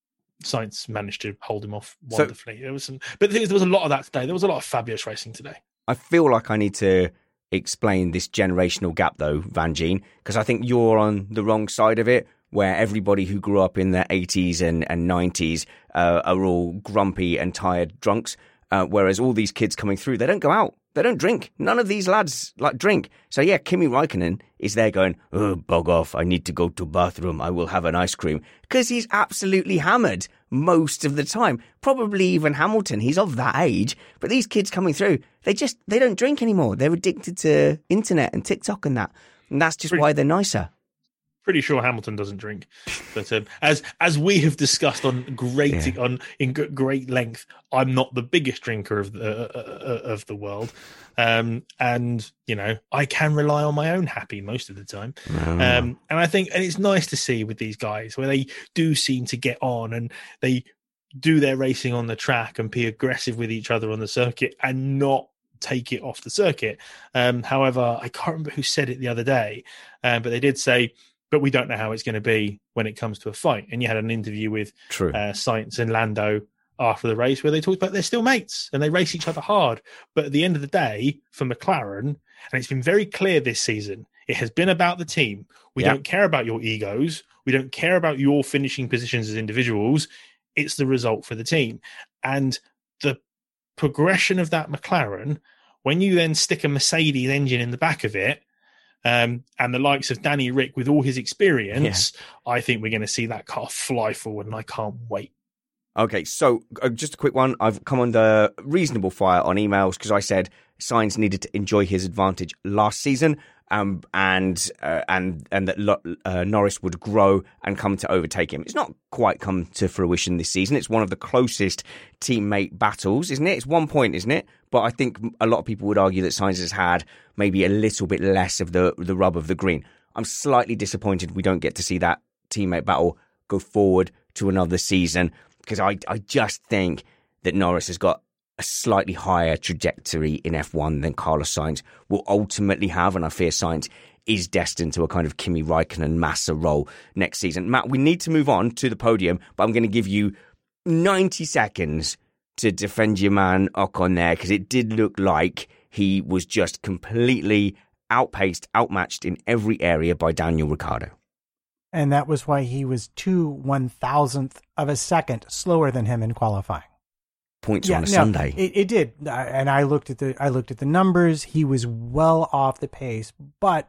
Sainz managed to hold him off wonderfully. So, there was some, but the thing is, there was a lot of that today. There was a lot of fabulous racing today. I feel like I need to explain this generational gap, though, Van Gien, because I think you're on the wrong side of it, where everybody who grew up in the eighties and, and nineties uh, are all grumpy and tired drunks, uh, whereas all these kids coming through, they don't go out. They don't drink. None of these lads like drink. So yeah, Kimi Räikkönen is there going, oh, bug off. I need to go to bathroom. I will have an ice cream. Because he's absolutely hammered most of the time. Probably even Hamilton. He's of that age. But these kids coming through, they just, they don't drink anymore. They're addicted to internet and TikTok and that. And that's just Pretty- why they're nicer. Pretty sure Hamilton doesn't drink, but um, as as we have discussed on great yeah. on in great length, I'm not the biggest drinker of the uh, of the world, um, and you know I can rely on my own happy most of the time, oh. um, and I think and it's nice to see with these guys where they do seem to get on and they do their racing on the track and be aggressive with each other on the circuit and not take it off the circuit. Um, however, I can't remember who said it the other day, um, but they did say. But we don't know how it's going to be when it comes to a fight. And you had an interview with True. Uh, Sainz and Lando after the race where they talked about they're still mates and they race each other hard. But at the end of the day, for McLaren, and it's been very clear this season, it has been about the team. We yeah. don't care about your egos. We don't care about your finishing positions as individuals. It's the result for the team. And the progression of that McLaren, when you then stick a Mercedes engine in the back of it, Um, and the likes of Danny Rick with all his experience, yeah. I think we're going to see that car fly forward, and I can't wait. Okay, so uh, just a quick one. I've come under reasonable fire on emails because I said Sainz needed to enjoy his advantage last season, um, and uh, and and that uh, Norris would grow and come to overtake him. It's not quite come to fruition this season. It's one of the closest teammate battles, isn't it? It's one point, isn't it? But I think a lot of people would argue that Sainz has had maybe a little bit less of the the rub of the green. I'm slightly disappointed we don't get to see that teammate battle go forward to another season because I I just think that Norris has got a slightly higher trajectory in F one than Carlos Sainz will ultimately have, and I fear Sainz is destined to a kind of Kimi Räikkönen Massa role next season. Matt, we need to move on to the podium, but I'm going to give you ninety seconds to defend your man Ocon there, because it did look like he was just completely outpaced, outmatched in every area by Daniel Ricciardo. And that was why he was two one thousandth of a second slower than him in qualifying. Points yeah, on a no, Sunday. It, it did, and I looked at the I looked at the numbers. He was well off the pace, but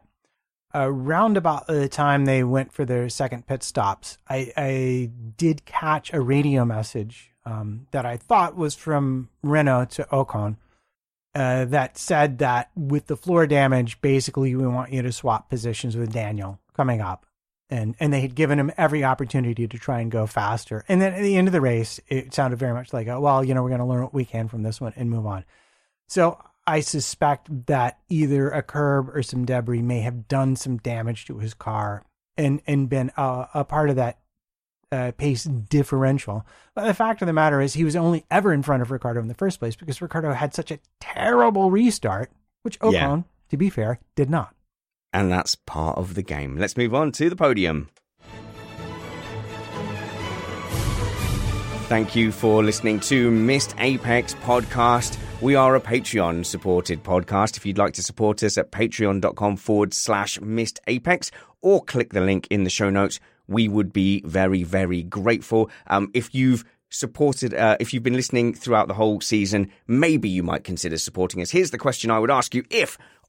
around about the time they went for their second pit stops, I, I did catch a radio message um, that I thought was from Renault to Ocon uh, that said that with the floor damage, basically we want you to swap positions with Daniel coming up. And and they had given him every opportunity to try and go faster. And then at the end of the race, it sounded very much like, well, you know, we're going to learn what we can from this one and move on. So I suspect that either a curb or some debris may have done some damage to his car and, and been a, a part of that uh, pace differential. But the fact of the matter is he was only ever in front of Ricciardo in the first place because Ricciardo had such a terrible restart, which Ocon, yeah. to be fair, did not. And that's part of the game. Let's move on to the podium. Thank you for listening to Missed Apex Podcast. We are a Patreon-supported podcast. If you'd like to support us at patreon.com forward slash Missed Apex or click the link in the show notes, we would be very, very grateful. Um, if you've supported, uh, if you've been listening throughout the whole season, maybe you might consider supporting us. Here's the question I would ask you. If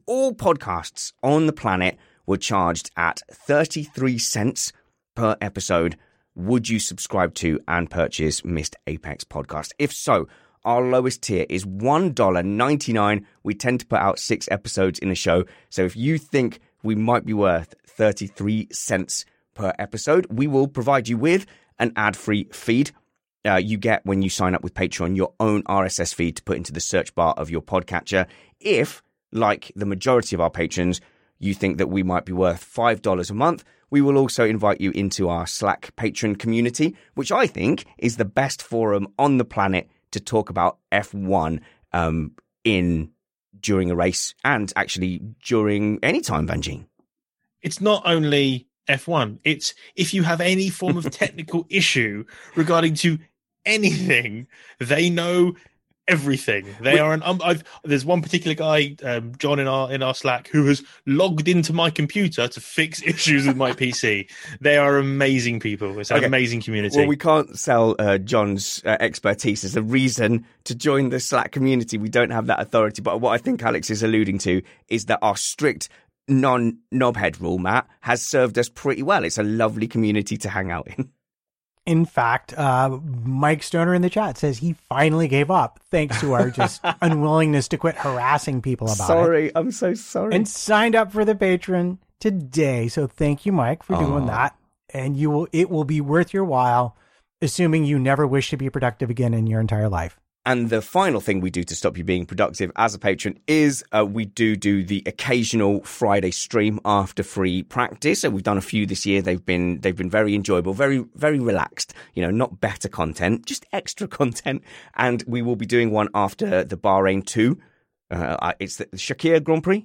all podcasts on the planet were charged at thirty-three cents per episode, would you subscribe to and purchase Missed Apex Podcast? If so, our lowest tier is one dollar ninety-nine. We tend to put out six episodes in a show. So if you think we might be worth thirty-three cents per episode, we will provide you with an ad-free feed. Uh, you get, when you sign up with Patreon, your own R S S feed to put into the search bar of your podcatcher. If, like the majority of our patrons, you think that we might be worth five dollars a month, we will also invite you into our Slack patron community, which I think is the best forum on the planet to talk about F one um, in during a race and actually during any time, Vanjeen. It's not only F one. It's if you have any form of technical issue regarding to anything, they know everything. They we, are an. Um, I've, there's one particular guy, um, John, in our in our Slack, who has logged into my computer to fix issues with my P C. They are amazing people. It's an okay. amazing community. Well, we can't sell uh, John's uh, expertise as a reason to join the Slack community. We don't have that authority. But what I think Alex is alluding to is that our strict non-knobhead rule, Matt, has served us pretty well. It's a lovely community to hang out in. In fact, uh, Mike Stoner in the chat says he finally gave up thanks to our just unwillingness to quit harassing people about sorry, it. Sorry, I'm so sorry. And signed up for the Patreon today. So thank you, Mike, for Aww. doing that. And you will, it will be worth your while, assuming you never wish to be productive again in your entire life. And the final thing we do to stop you being productive as a patron is uh, we do do the occasional Friday stream after free practice. So we've done a few this year. They've been they've been very enjoyable, very, very relaxed. You know, not better content, just extra content. And we will be doing one after the Bahrain two. Uh, it's the Shakir Grand Prix.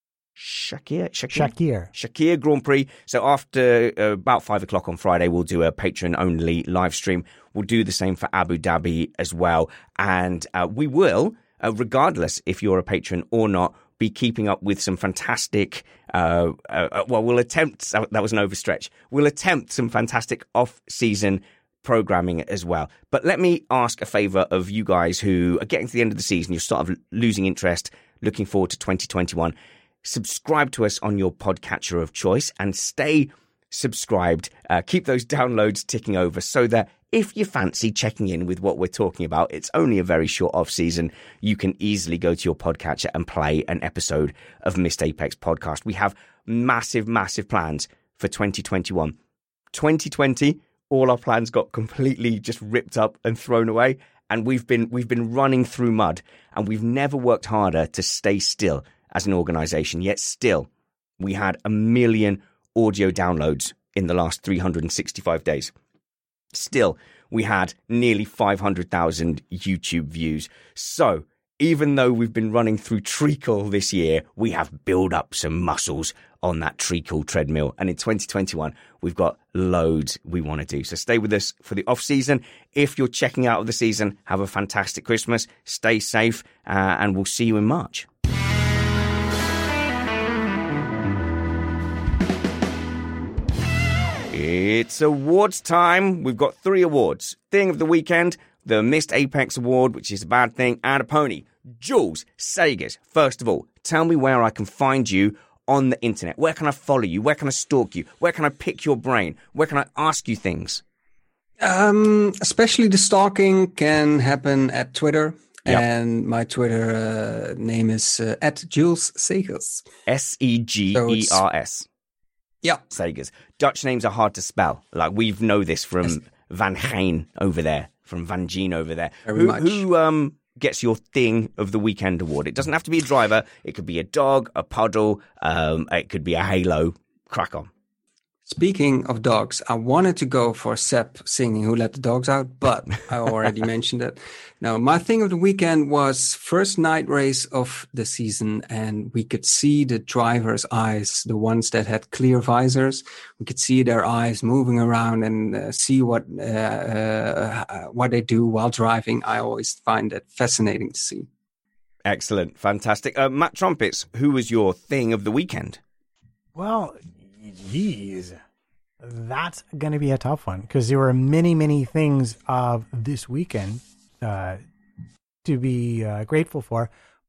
Shakir, Shakir, Shakir, Shakir Grand Prix. So after uh, about five o'clock on Friday, we'll do a patron-only live stream. We'll do the same for Abu Dhabi as well, and uh, we will, uh, regardless if you're a patron or not, be keeping up with some fantastic. Uh, uh, well, we'll attempt. That was an overstretch. We'll attempt some fantastic off-season programming as well. But let me ask a favour of you guys who are getting to the end of the season. You're sort of losing interest, looking forward to twenty twenty-one. Subscribe to us on your podcatcher of choice and stay subscribed. Uh, keep those downloads ticking over so that if you fancy checking in with what we're talking about, it's only a very short off season. You can easily go to your podcatcher and play an episode of Missed Apex Podcast. We have massive, massive plans for twenty twenty-one. twenty twenty, all our plans got completely just ripped up and thrown away. And we've been we've been running through mud, and we've never worked harder to stay still as an organization, yet still we had a million audio downloads in the last three hundred sixty-five days. Still, we had nearly five hundred thousand YouTube views. So even though we've been running through treacle this year, we have built up some muscles on that treacle treadmill. And in twenty twenty-one, we've got loads we want to do. So stay with us for the off season. If you're checking out of the season, have a fantastic Christmas. Stay safe, uh, and we'll see you in March. It's awards time. We've got three awards. Thing of the weekend, the Missed Apex Award, which is a bad thing, and a pony. Jules Sagers, first of all, tell me where I can find you on the internet. Where can I follow you? Where can I stalk you? Where can I pick your brain? Where can I ask you things? Um, especially the stalking can happen at Twitter. Yep. And my Twitter uh, name is uh, at Jules Sagers. S E G E R S. So yeah. Sagers. Dutch names are hard to spell. Like, we know this from yes. Van Geen over there, from Van Geen over there. Very who, much. Who um, gets your Thing of the Weekend award? It doesn't have to be a driver. It could be a dog, a puddle. Um, it could be a halo. Crack on. Speaking of dogs, I wanted to go for Sepp singing Who Let the Dogs Out, but I already mentioned it. Now, my thing of the weekend was first night race of the season, and we could see the drivers' eyes, the ones that had clear visors. We could see their eyes moving around and uh, see what uh, uh, what they do while driving. I always find that fascinating to see. Excellent. Fantastic. Uh, Matt Trumpets, who was your thing of the weekend? Well, geez, that's going to be a tough one because there were many, many things of this weekend uh, to be uh, grateful for.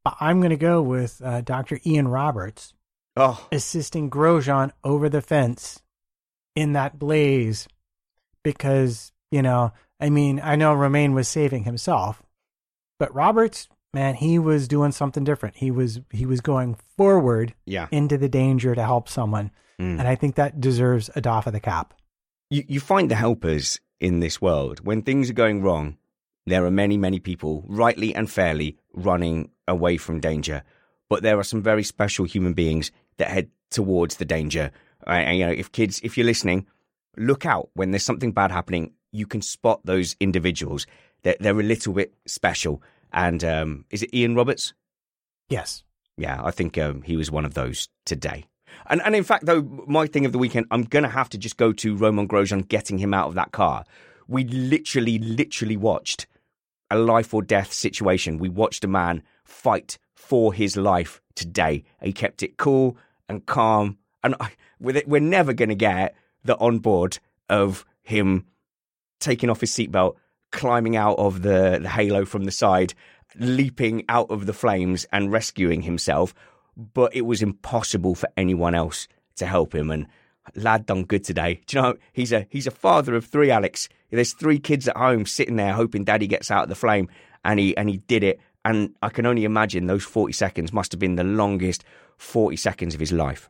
But I'm going to go with uh, Doctor Ian Roberts oh. assisting Grosjean over the fence in that blaze because, you know, I mean, I know Romain was saving himself, but Roberts, man, he was doing something different. He was he was going forward yeah. into the danger to help someone. Mm. And I think that deserves a doff of the cap. You, you find the helpers in this world. When things are going wrong, there are many, many people, rightly and fairly, running away from danger. But there are some very special human beings that head towards the danger. Right? And, you know, if kids, if you're listening, look out when there's something bad happening. You can spot those individuals. They're, they're a little bit special. And um, is it Ian Roberts? Yes. Yeah, I think um, he was one of those today. And and in fact, though, my thing of the weekend, I'm going to have to just go to Romain Grosjean getting him out of that car. We literally, literally watched a life or death situation. We watched a man fight for his life today. He kept it cool and calm. And I, with it, we're never going to get the onboard of him taking off his seatbelt, climbing out of the, the halo from the side, leaping out of the flames and rescuing himself. But it was impossible for anyone else to help him. And lad done good today. Do you know, he's a he's a father of three, Alex. There's three kids at home sitting there hoping daddy gets out of the flame. And he and he did it. And I can only imagine those forty seconds must have been the longest forty seconds of his life.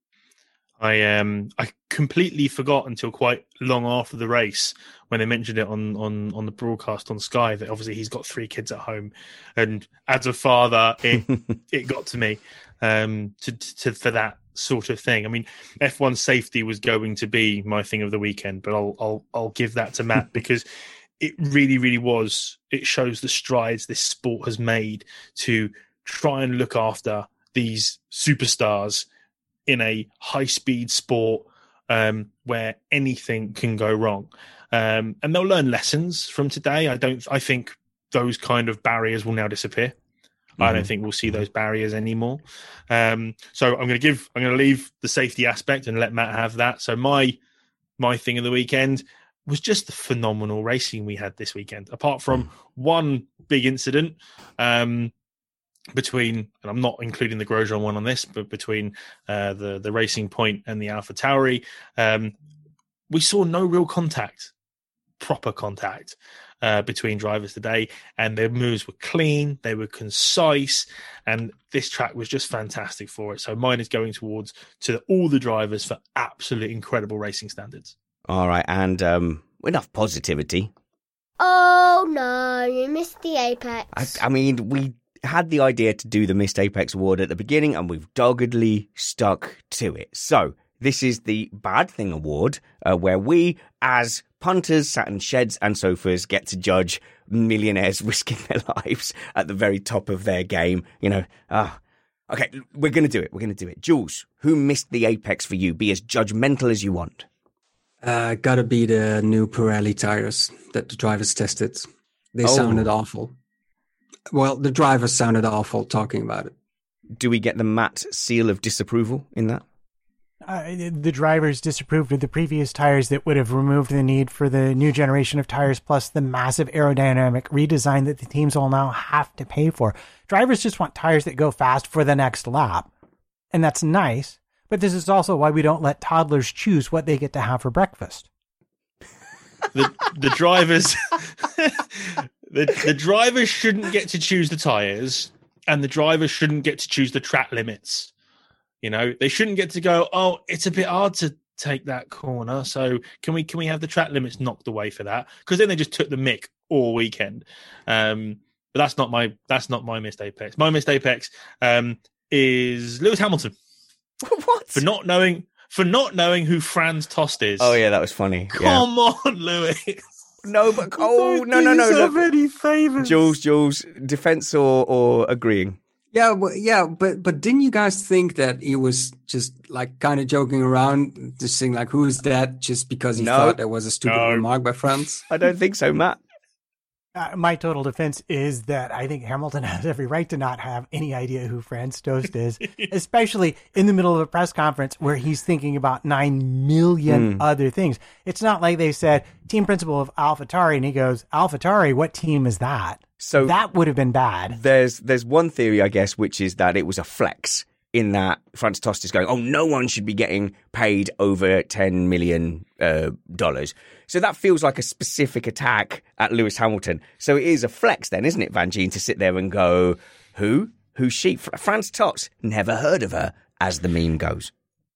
I um I completely forgot until quite long after the race when they mentioned it on, on, on the broadcast on Sky that obviously he's got three kids at home, and as a father, it it got to me um to, to for that sort of thing. I mean, F one safety was going to be my thing of the weekend, but I'll I'll I'll give that to Matt because it really really was. It shows the strides this sport has made to try and look after these superstars in a high-speed sport um, where anything can go wrong. Um, and they'll learn lessons from today. I don't. I think those kind of barriers will now disappear. Mm-hmm. I don't think we'll see those barriers anymore. Um, so I'm going to give. I'm going to leave the safety aspect and let Matt have that. So my my thing of the weekend was just the phenomenal racing we had this weekend. Apart from one big incident. Um, Between, and I'm not including the Grosjean one on this, but between uh, the the Racing Point and the AlphaTauri, um, we saw no real contact, proper contact uh, between drivers today, and their moves were clean, they were concise, and this track was just fantastic for it. So mine is going towards to all the drivers for absolute incredible racing standards. All right, and um, enough positivity. Oh no, you missed the apex. I, I mean, we had the idea to do the Missed Apex Award at the beginning, and we've doggedly stuck to it. So this is the Bad Thing Award, uh, where we, as punters sat in sheds and sofas, get to judge millionaires risking their lives at the very top of their game. You know, ah, uh, okay, we're going to do it. We're going to do it. Jules, who missed the apex for you? Be as judgmental as you want. Uh, gotta be the new Pirelli tires that the drivers tested. They Oh. sounded awful. Well, the drivers sounded awful talking about it. Do we get the Matt seal of disapproval in that? Uh, the drivers disapproved of the previous tires that would have removed the need for the new generation of tires, plus the massive aerodynamic redesign that the teams will now have to pay for. Drivers just want tires that go fast for the next lap. And that's nice, but this is also why we don't let toddlers choose what they get to have for breakfast. The the drivers the the drivers shouldn't get to choose the tires, and the drivers shouldn't get to choose the track limits. You know, they shouldn't get to go, oh, it's a bit hard to take that corner, so can we can we have the track limits knocked away for that? Because then they just took the mick all weekend. Um, but that's not my that's not my missed apex. My missed apex um, is Lewis Hamilton. What? For not knowing for not knowing who Franz Tost is. Oh, yeah, that was funny. Come yeah. on, Lewis. No, but oh no, no, no, no. Any favors. Jules, Jules, defense or or agreeing? Yeah, well, yeah, but but didn't you guys think that he was just like kind of joking around, just saying like, "Who is that?" Just because he No. thought that was a stupid No. remark by Franz? I don't think so, Matt. Uh, my total defense is that I think Hamilton has every right to not have any idea who Franz Tost is, especially in the middle of a press conference where he's thinking about nine million Mm. other things. It's not like they said, team principal of AlphaTauri, and he goes, AlphaTauri, what team is that? So that would have been bad. There's there's one theory, I guess, which is that it was a flex in that Franz Tost is going, oh, no one should be getting paid over ten million dollars. Uh, so that feels like a specific attack at Lewis Hamilton. So it is a flex then, isn't it, Van Gien, to sit there and go, who? Who's she? Franz Tost, never heard of her, as the meme goes.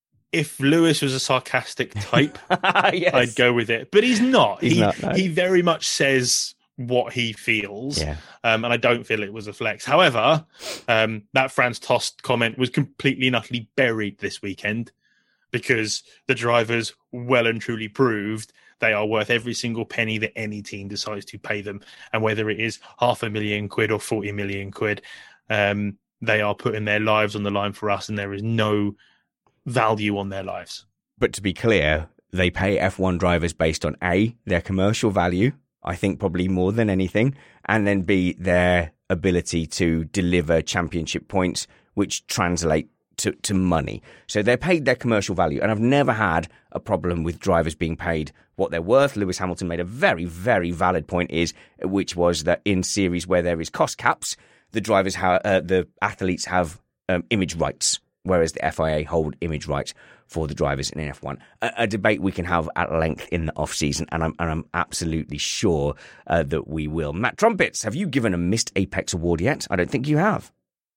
If Lewis was a sarcastic type, yes. I'd go with it. But he's not. He's he, not, no. He very much says what he feels, yeah. um, and I don't feel it was a flex. However, um, that Franz Tost comment was completely and utterly buried this weekend because the drivers well and truly proved they are worth every single penny that any team decides to pay them, and whether it is half a million quid or forty million quid, um, they are putting their lives on the line for us, and there is no value on their lives. But to be clear, they pay F one drivers based on A, their commercial value, I think probably more than anything, and then B, their ability to deliver championship points, which translate to, to money. So they're paid their commercial value, and I've never had a problem with drivers being paid what they're worth. Lewis Hamilton made a very, very valid point, is which was that in series where there is cost caps, the drivers, ha- uh, the athletes have um, image rights, whereas the F I A hold image rights for the drivers in F one. A, a debate we can have at length in the off-season, and I'm, and I'm absolutely sure uh, that we will. Matt Trumpets, have you given a Missed Apex award yet? I don't think you have.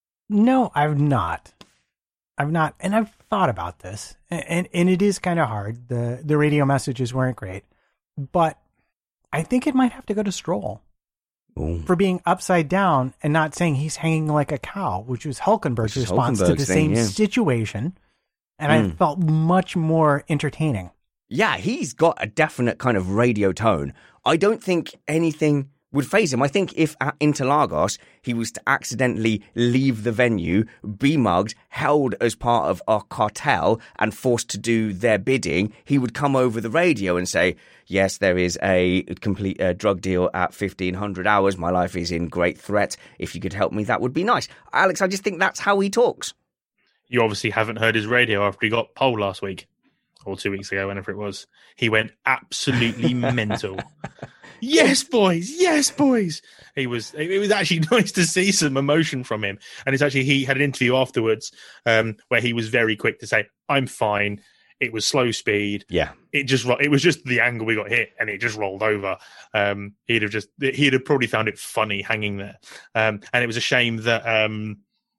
No, I've not. I've not, and I've thought about this, and, and, and it is kind of hard. The, the radio messages weren't great, but I think it might have to go to Stroll. Ooh. For being upside down and not saying he's hanging like a cow, which was Hulkenberg's which response to the thing, same yeah. situation. And mm. I felt much more entertaining. Yeah, he's got a definite kind of radio tone. I don't think anything would faze him. I think if at Interlagos he was to accidentally leave the venue, be mugged, held as part of our cartel and forced to do their bidding, he would come over the radio and say, yes, there is a complete uh, drug deal at fifteen hundred hours. My life is in great threat. If you could help me, that would be nice. Alex, I just think that's how he talks. You obviously haven't heard his radio after he got pole last week or two weeks ago, whenever it was. He went absolutely mental. Yes, boys. Yes, boys. He was. It was actually nice to see some emotion from him. And it's actually, he had an interview afterwards um, where he was very quick to say, I'm fine. It was slow speed. Yeah. It just, it was just the angle we got hit and it just rolled over. Um, he'd have just, he'd have probably found it funny hanging there. Um, and it was a shame that um,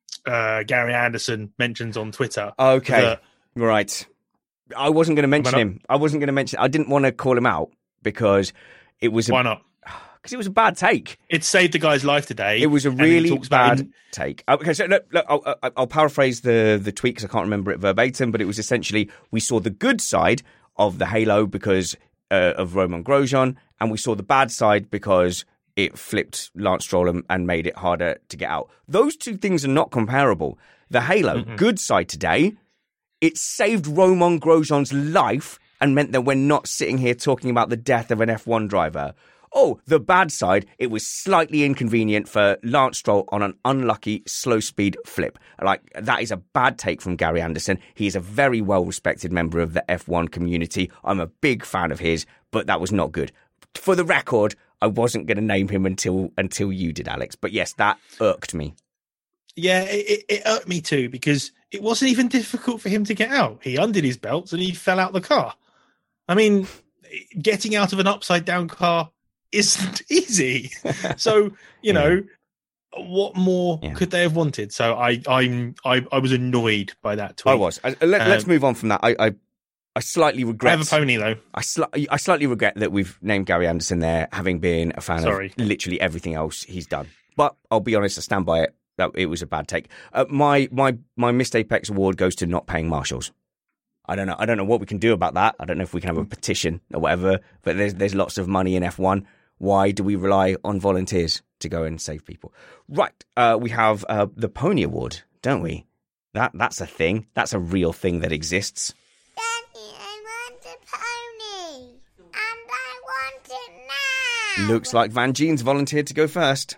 uh, Gary Anderson mentions on Twitter. Okay. That, right. I wasn't going to mention him. I wasn't going to mention, I didn't want to call him out because it was a, why not? Because it was a bad take. It saved the guy's life today. It was a really bad in... take. Okay, so look, look I'll, I'll paraphrase the the tweet because I can't remember it verbatim, but it was essentially we saw the good side of the halo because uh, of Romain Grosjean, and we saw the bad side because it flipped Lance Stroll and, and made it harder to get out. Those two things are not comparable. The halo, mm-hmm. good side today, it saved Romain Grosjean's life and meant that we're not sitting here talking about the death of an F one driver. Oh, the bad side, it was slightly inconvenient for Lance Stroll on an unlucky slow speed flip. Like, that is a bad take from Gary Anderson. He is a very well-respected member of the F one community. I'm a big fan of his, but that was not good. For the record, I wasn't going to name him until until you did, Alex. But yes, that irked me. Yeah, it, it irked me too, because it wasn't even difficult for him to get out. He undid his belts and he fell out the car. I mean, getting out of an upside-down car isn't easy. So, you know, yeah. what more yeah. could they have wanted? So I I'm, I, I was annoyed by that tweet. I was. I, let, um, let's move on from that. I, I, I slightly regret... I have a pony, though. I, sli- I slightly regret that we've named Gary Anderson there, having been a fan Sorry. of literally everything else he's done. But I'll be honest, I stand by it. That it was a bad take. Uh, my my my Missed Apex award goes to not paying marshals. I don't know. I don't know what we can do about that. I don't know if we can have a petition or whatever. But there's there's lots of money in F one. Why do we rely on volunteers to go and save people? Right. Uh, we have uh, the Pony Award, don't we? That that's a thing. That's a real thing that exists. Daddy, I want a pony, and I want it now. Looks like Van Gien's volunteered to go first.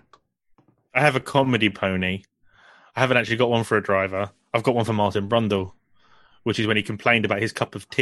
I have a comedy pony. I haven't actually got one for a driver. I've got one for Martin Brundle, which is when he complained about his cup of tea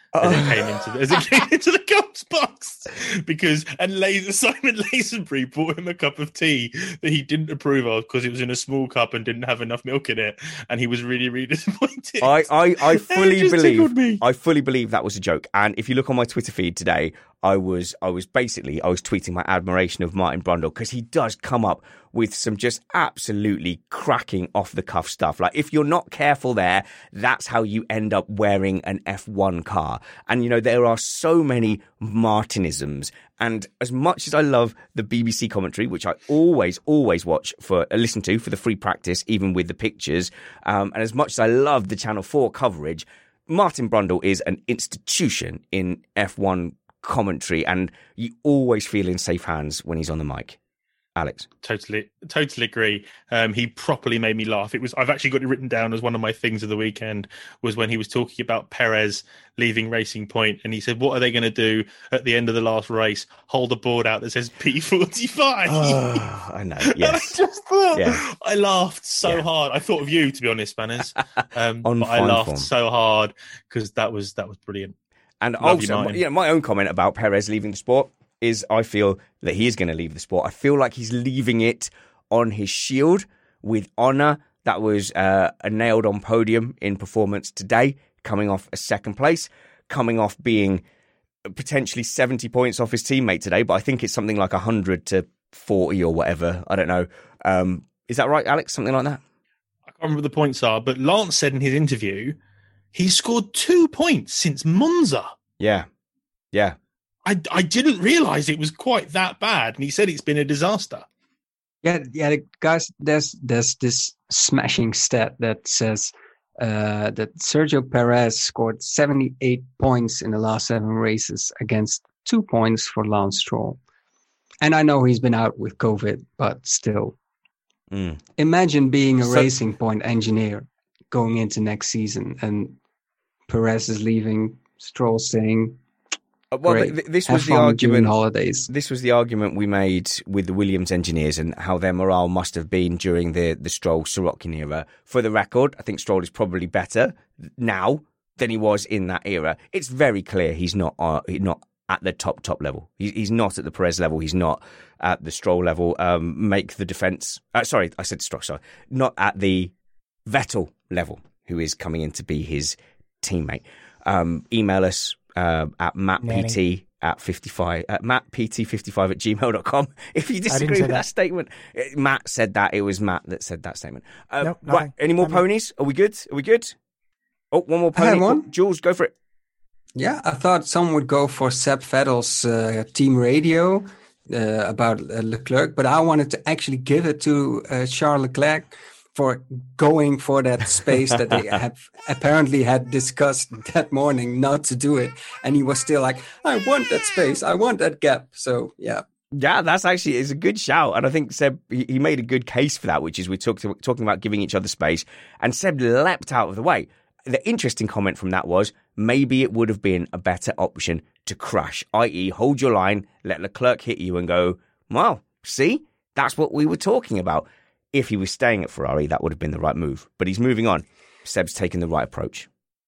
as it came into the, as it came into the cops box because and Laser, Simon Lazenbury bought him a cup of tea that he didn't approve of because it was in a small cup and didn't have enough milk in it, and he was really really disappointed. I I, I fully believe me. I fully believe that was a joke. And if you look on my Twitter feed today, I was I was basically I was tweeting my admiration of Martin Brundle because he does come up with some just absolutely cracking off the cuff stuff. Like if you're not careful there, that's how you end up wearing an F one car. And you know there are so many Martinisms. And as much as I love the B B C commentary, which I always always watch for uh, listen to for the free practice, even with the pictures, um, and as much as I love the Channel four coverage, Martin Brundle is an institution in F one commentary, and you always feel in safe hands when he's on the mic. Alex, totally, totally agree. Um, he properly made me laugh. It was I've actually got it written down as one of my things of the weekend was when he was talking about Perez leaving Racing Point, and he said, "What are they going to do at the end of the last race? Hold a board out that says P forty-five." Oh, I know. Yes. And I just thought yeah. I laughed so yeah. hard. I thought of you, to be honest, Spanners. Um, on but I laughed form. so hard because that was that was brilliant. And Love also, you, you know, my own comment about Perez leaving the sport is I feel that he is going to leave the sport. I feel like he's leaving it on his shield with honour. That was uh, a nailed-on podium in performance today, coming off a second place, coming off being potentially seventy points off his teammate today, but I think it's something like one hundred to forty or whatever. I don't know. Um, is that right, Alex? Something like that? I can't remember what the points are, but Lance said in his interview he scored two points since Monza. Yeah, yeah. I, I didn't realise it was quite that bad, and he said it's been a disaster. Yeah, yeah, guys. There's there's this smashing stat that says uh, that Sergio Perez scored seventy-eight points in the last seven races against two points for Lance Stroll. And I know he's been out with COVID, but still, mm. imagine being a so, Racing Point engineer going into next season, and Perez is leaving, Stroll staying. Well, th- this was the argument. Holidays. This was the argument we made with the Williams engineers and how their morale must have been during the the Stroll Sorokin era. For the record, I think Stroll is probably better now than he was in that era. It's very clear he's not uh, not at the top top level. He, he's not at the Perez level. He's not at the Stroll level. Um, make the defense. Uh, sorry, I said Stroll. Sorry, not at the Vettel level, who is coming in to be his teammate. Um, email us. Uh, at Matt P T at fifty-five at Matt P T fifty-five at gmail dot com. If you disagree with that. that statement, Matt said that. It was Matt that said that statement. Uh, nope, right, any more ponies? Are we good? Are we good? Oh, one more pony. One. Jules, go for it. Yeah, I thought someone would go for Seb Vettel's uh, team radio uh, about uh, Leclerc, but I wanted to actually give it to uh, Charles Leclerc for going for that space that they have apparently had discussed that morning not to do it. And he was still like, I want that space. I want that gap. So, yeah. Yeah, that's actually is a good shout. And I think Seb, he, he made a good case for that, which is we're talk, talking about giving each other space. And Seb leapt out of the way. The interesting comment from that was maybe it would have been a better option to crash, that is hold your line, let Leclerc hit you and go, well, see, that's what we were talking about. If he was staying at Ferrari, that would have been the right move. But he's moving on. Seb's taking the right approach.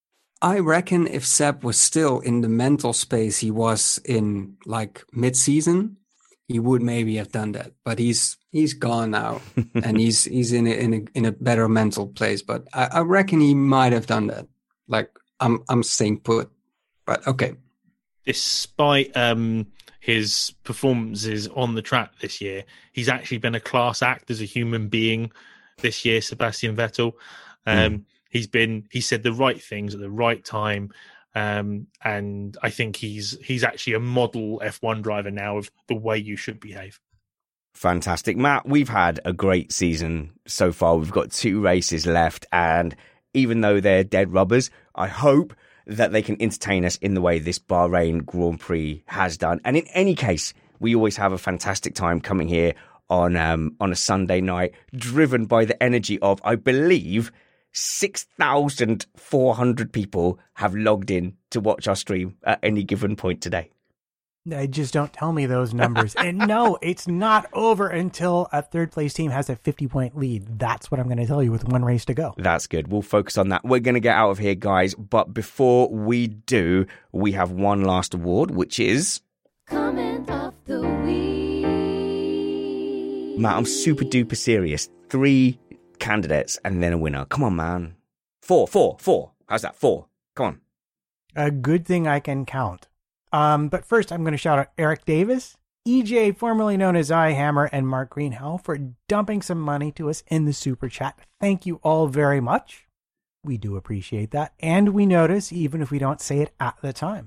I reckon if Seb was still in the mental space he was in, like, mid-season, he would maybe have done that. But he's he's gone now, and he's he's in a, in a in a better mental place. But I, I reckon he might have done that. Like, I'm I'm staying put. But okay. Despite um, his performances on the track this year, he's actually been a class act as a human being this year, Sebastian Vettel. Um, mm. He's been, he said the right things at the right time. Um, and I think he's he's actually a model F one driver now of the way you should behave. Fantastic. Matt, we've had a great season so far. We've got two races left. And even though they're dead rubbers, I hope that they can entertain us in the way this Bahrain Grand Prix has done. And in any case, we always have a fantastic time coming here on um, on a Sunday night, driven by the energy of, I believe, six thousand four hundred people have logged in to watch our stream at any given point today. They just don't tell me those numbers. And no, it's not over until a third place team has a fifty point lead. That's what I'm going to tell you with one race to go. That's good. We'll focus on that. We're going to get out of here, guys. But before we do, we have one last award, which is... Comment of the week. Matt, I'm super duper serious. Three candidates and then a winner. Come on, man. Four, four, four. How's that? Four. Come on. A good thing I can count. Um, but first, I'm going to shout out Eric Davis, E J, formerly known as iHammer, and Mark Greenhow for dumping some money to us in the super chat. Thank you all very much. We do appreciate that. And we notice, even if we don't say it at the time.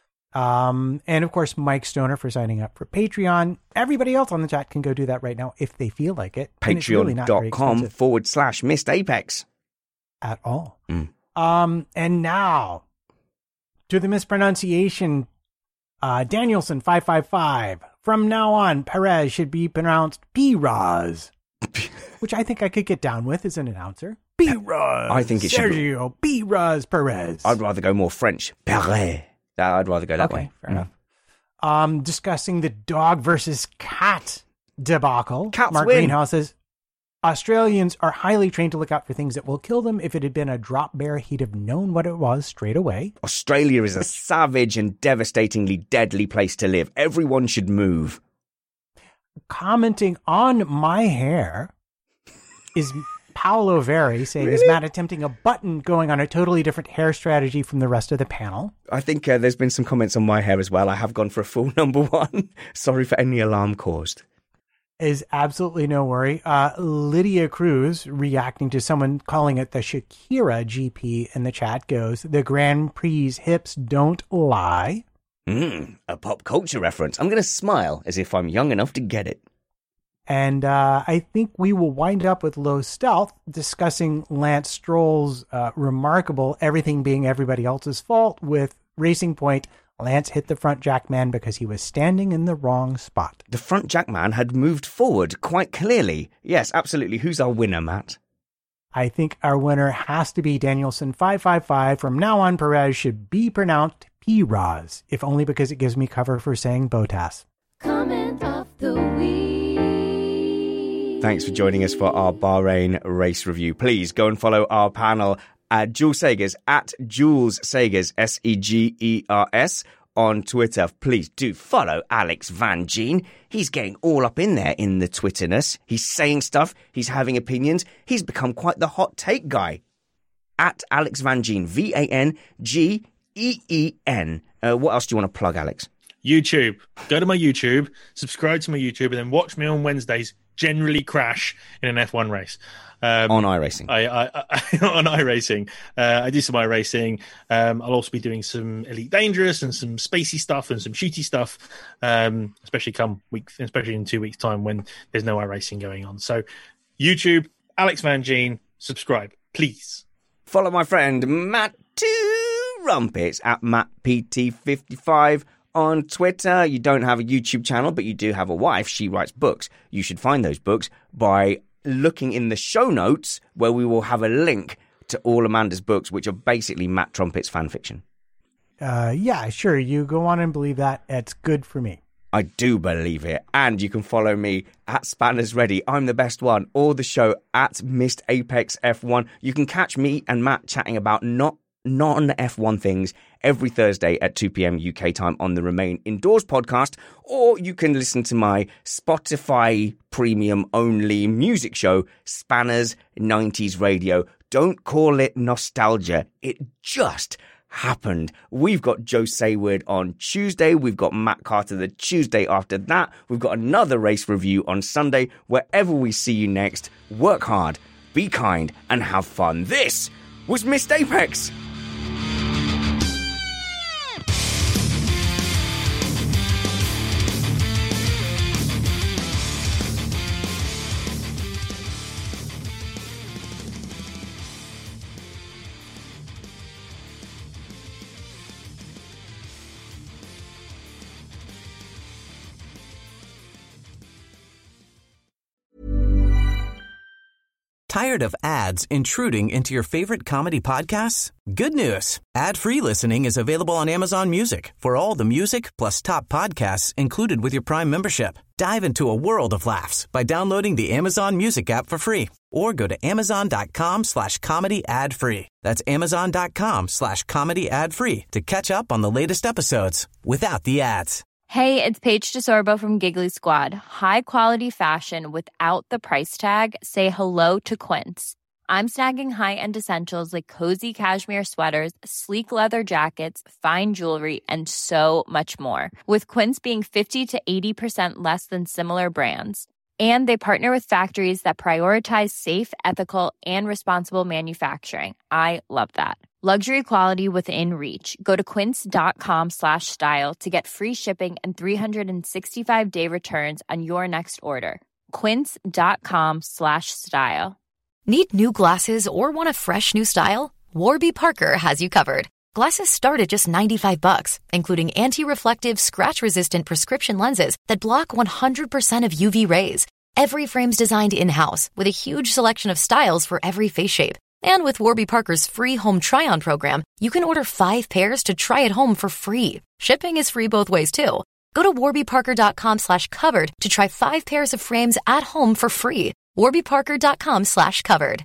Um, and of course, Mike Stoner for signing up for Patreon. Everybody else on the chat can go do that right now if they feel like it. Patreon.com really forward slash Missed Apex. At all. Mm. Um, and now to the mispronunciation. Uh, Danielson five five five. From now on, Perez should be pronounced P-Raz, which I think I could get down with as an announcer. P-Raz. I think it Sergio should be. Sergio P-Raz Perez. I'd rather go more French. Perez. I'd rather go that okay, way. Fair mm. enough. Um, discussing the dog versus cat debacle. Cats Mark win. Greenhouse says, Australians are highly trained to look out for things that will kill them. If it had been a drop bear, he'd have known what it was straight away. Australia is a savage and devastatingly deadly place to live. Everyone should move. Commenting on my hair is Paolo Veri saying, Really? is Matt attempting a button going on a totally different hair strategy from the rest of the panel? I think uh, there's been some comments on my hair as well. I have gone for a full number one. Sorry for any alarm caused. Is absolutely no worry. Uh, Lydia Cruz, reacting to someone calling it the Shakira G P in the chat, goes, the Grand Prix hips don't lie. Mm, a pop culture reference. I'm going to smile as if I'm young enough to get it. And uh, I think we will wind up with Low Stealth discussing Lance Stroll's uh, remarkable everything being everybody else's fault with Racing Point. Lance hit the front jack man because he was standing in the wrong spot. The front jack man had moved forward quite clearly. Yes, absolutely. Who's our winner, Matt? I think our winner has to be Danielson five five five. From now on, Perez should be pronounced P-Raz, if only because it gives me cover for saying Botas. Comment of the week. Thanks for joining us for our Bahrain race review. Please go and follow our panel at Jules Sagers, at Jules Sagers, S E G E R S, on Twitter. Please do follow Alex Van Geen. He's getting all up in there in the Twitterness. He's saying stuff. He's having opinions. He's become quite the hot take guy. At Alex Van Geen, V A N G E E N. Uh, what else do you want to plug, Alex? YouTube. Go to my YouTube, subscribe to my YouTube, and then watch me on Wednesdays generally crash in an F one race. Um, on iRacing. I, I, I, on iRacing. Uh, I do some iRacing. Um, I'll also be doing some Elite Dangerous and some spacey stuff and some shooty stuff, um, especially come week, especially in two weeks' time when there's no iRacing going on. So, YouTube, Alex Van Geen, subscribe, please. Follow my friend Matt Two Rumpets at Matt P T fifty-five on Twitter. You don't have a YouTube channel, but you do have a wife. She writes books. You should find those books by looking in the show notes, where we will have a link to all Amanda's books, which are basically Matt Trumpet's fan fiction. Uh, yeah, sure. You go on and believe that. It's good for me. I do believe it. And you can follow me at Spanners Ready. I'm the best one. Or the show at Missed Apex F one. You can catch me and Matt chatting about not non-F one things every Thursday at two p.m. U K time on the Remain Indoors podcast, or you can listen to my Spotify premium only music show, Spanners nineties Radio. Don't call it nostalgia. It just happened. We've got Joe Sayward on Tuesday. We've got Matt Carter the Tuesday after that. We've got another race review on Sunday. Wherever we see you next, work hard, be kind, and have fun. This was Missed Apex. Tired of ads intruding into your favorite comedy podcasts? Good news. Ad-free listening is available on Amazon Music for all the music plus top podcasts included with your Prime membership. Dive into a world of laughs by downloading the Amazon Music app for free or go to amazon.com slash comedy ad free. That's amazon.com slash comedy ad free to catch up on the latest episodes without the ads. Hey, it's Paige DeSorbo from Giggly Squad. High quality fashion without the price tag. Say hello to Quince. I'm snagging high-end essentials like cozy cashmere sweaters, sleek leather jackets, fine jewelry, and so much more. With Quince being fifty to eighty percent less than similar brands. And they partner with factories that prioritize safe, ethical, and responsible manufacturing. I love that. Luxury quality within reach. Go to quince.com slash style to get free shipping and three sixty-five day returns on your next order. Quince.com slash style. Need new glasses or want a fresh new style? Warby Parker has you covered. Glasses start at just ninety-five bucks, including anti-reflective, scratch-resistant prescription lenses that block one hundred percent of U V rays. Every frame's designed in-house with a huge selection of styles for every face shape. And with Warby Parker's free home try-on program, you can order five pairs to try at home for free. Shipping is free both ways, too. Go to warbyparker.com slash covered to try five pairs of frames at home for free. warbyparker.com slash covered.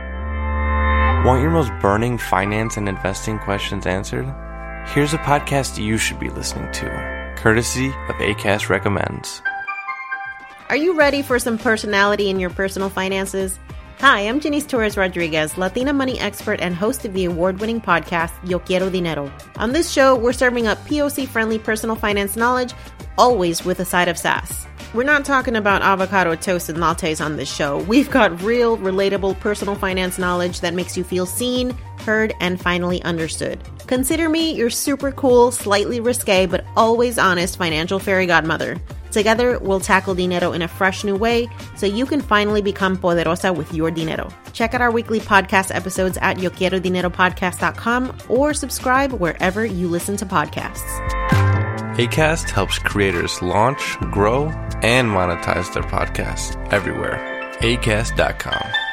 Want your most burning finance and investing questions answered? Here's a podcast you should be listening to, courtesy of Acast Recommends. Are you ready for some personality in your personal finances? Hi, I'm Janice Torres Rodriguez, Latina money expert and host of the award-winning podcast, Yo Quiero Dinero. On this show, we're serving up P O C-friendly personal finance knowledge, always with a side of sass. We're not talking about avocado toast and lattes on this show. We've got real, relatable personal finance knowledge that makes you feel seen, heard, and finally understood. Consider me your super cool, slightly risque, but always honest financial fairy godmother. Together, we'll tackle dinero in a fresh new way so you can finally become poderosa with your dinero. Check out our weekly podcast episodes at yo quiero dinero podcast dot com or subscribe wherever you listen to podcasts. Acast helps creators launch, grow, and monetize their podcasts everywhere. acast dot com.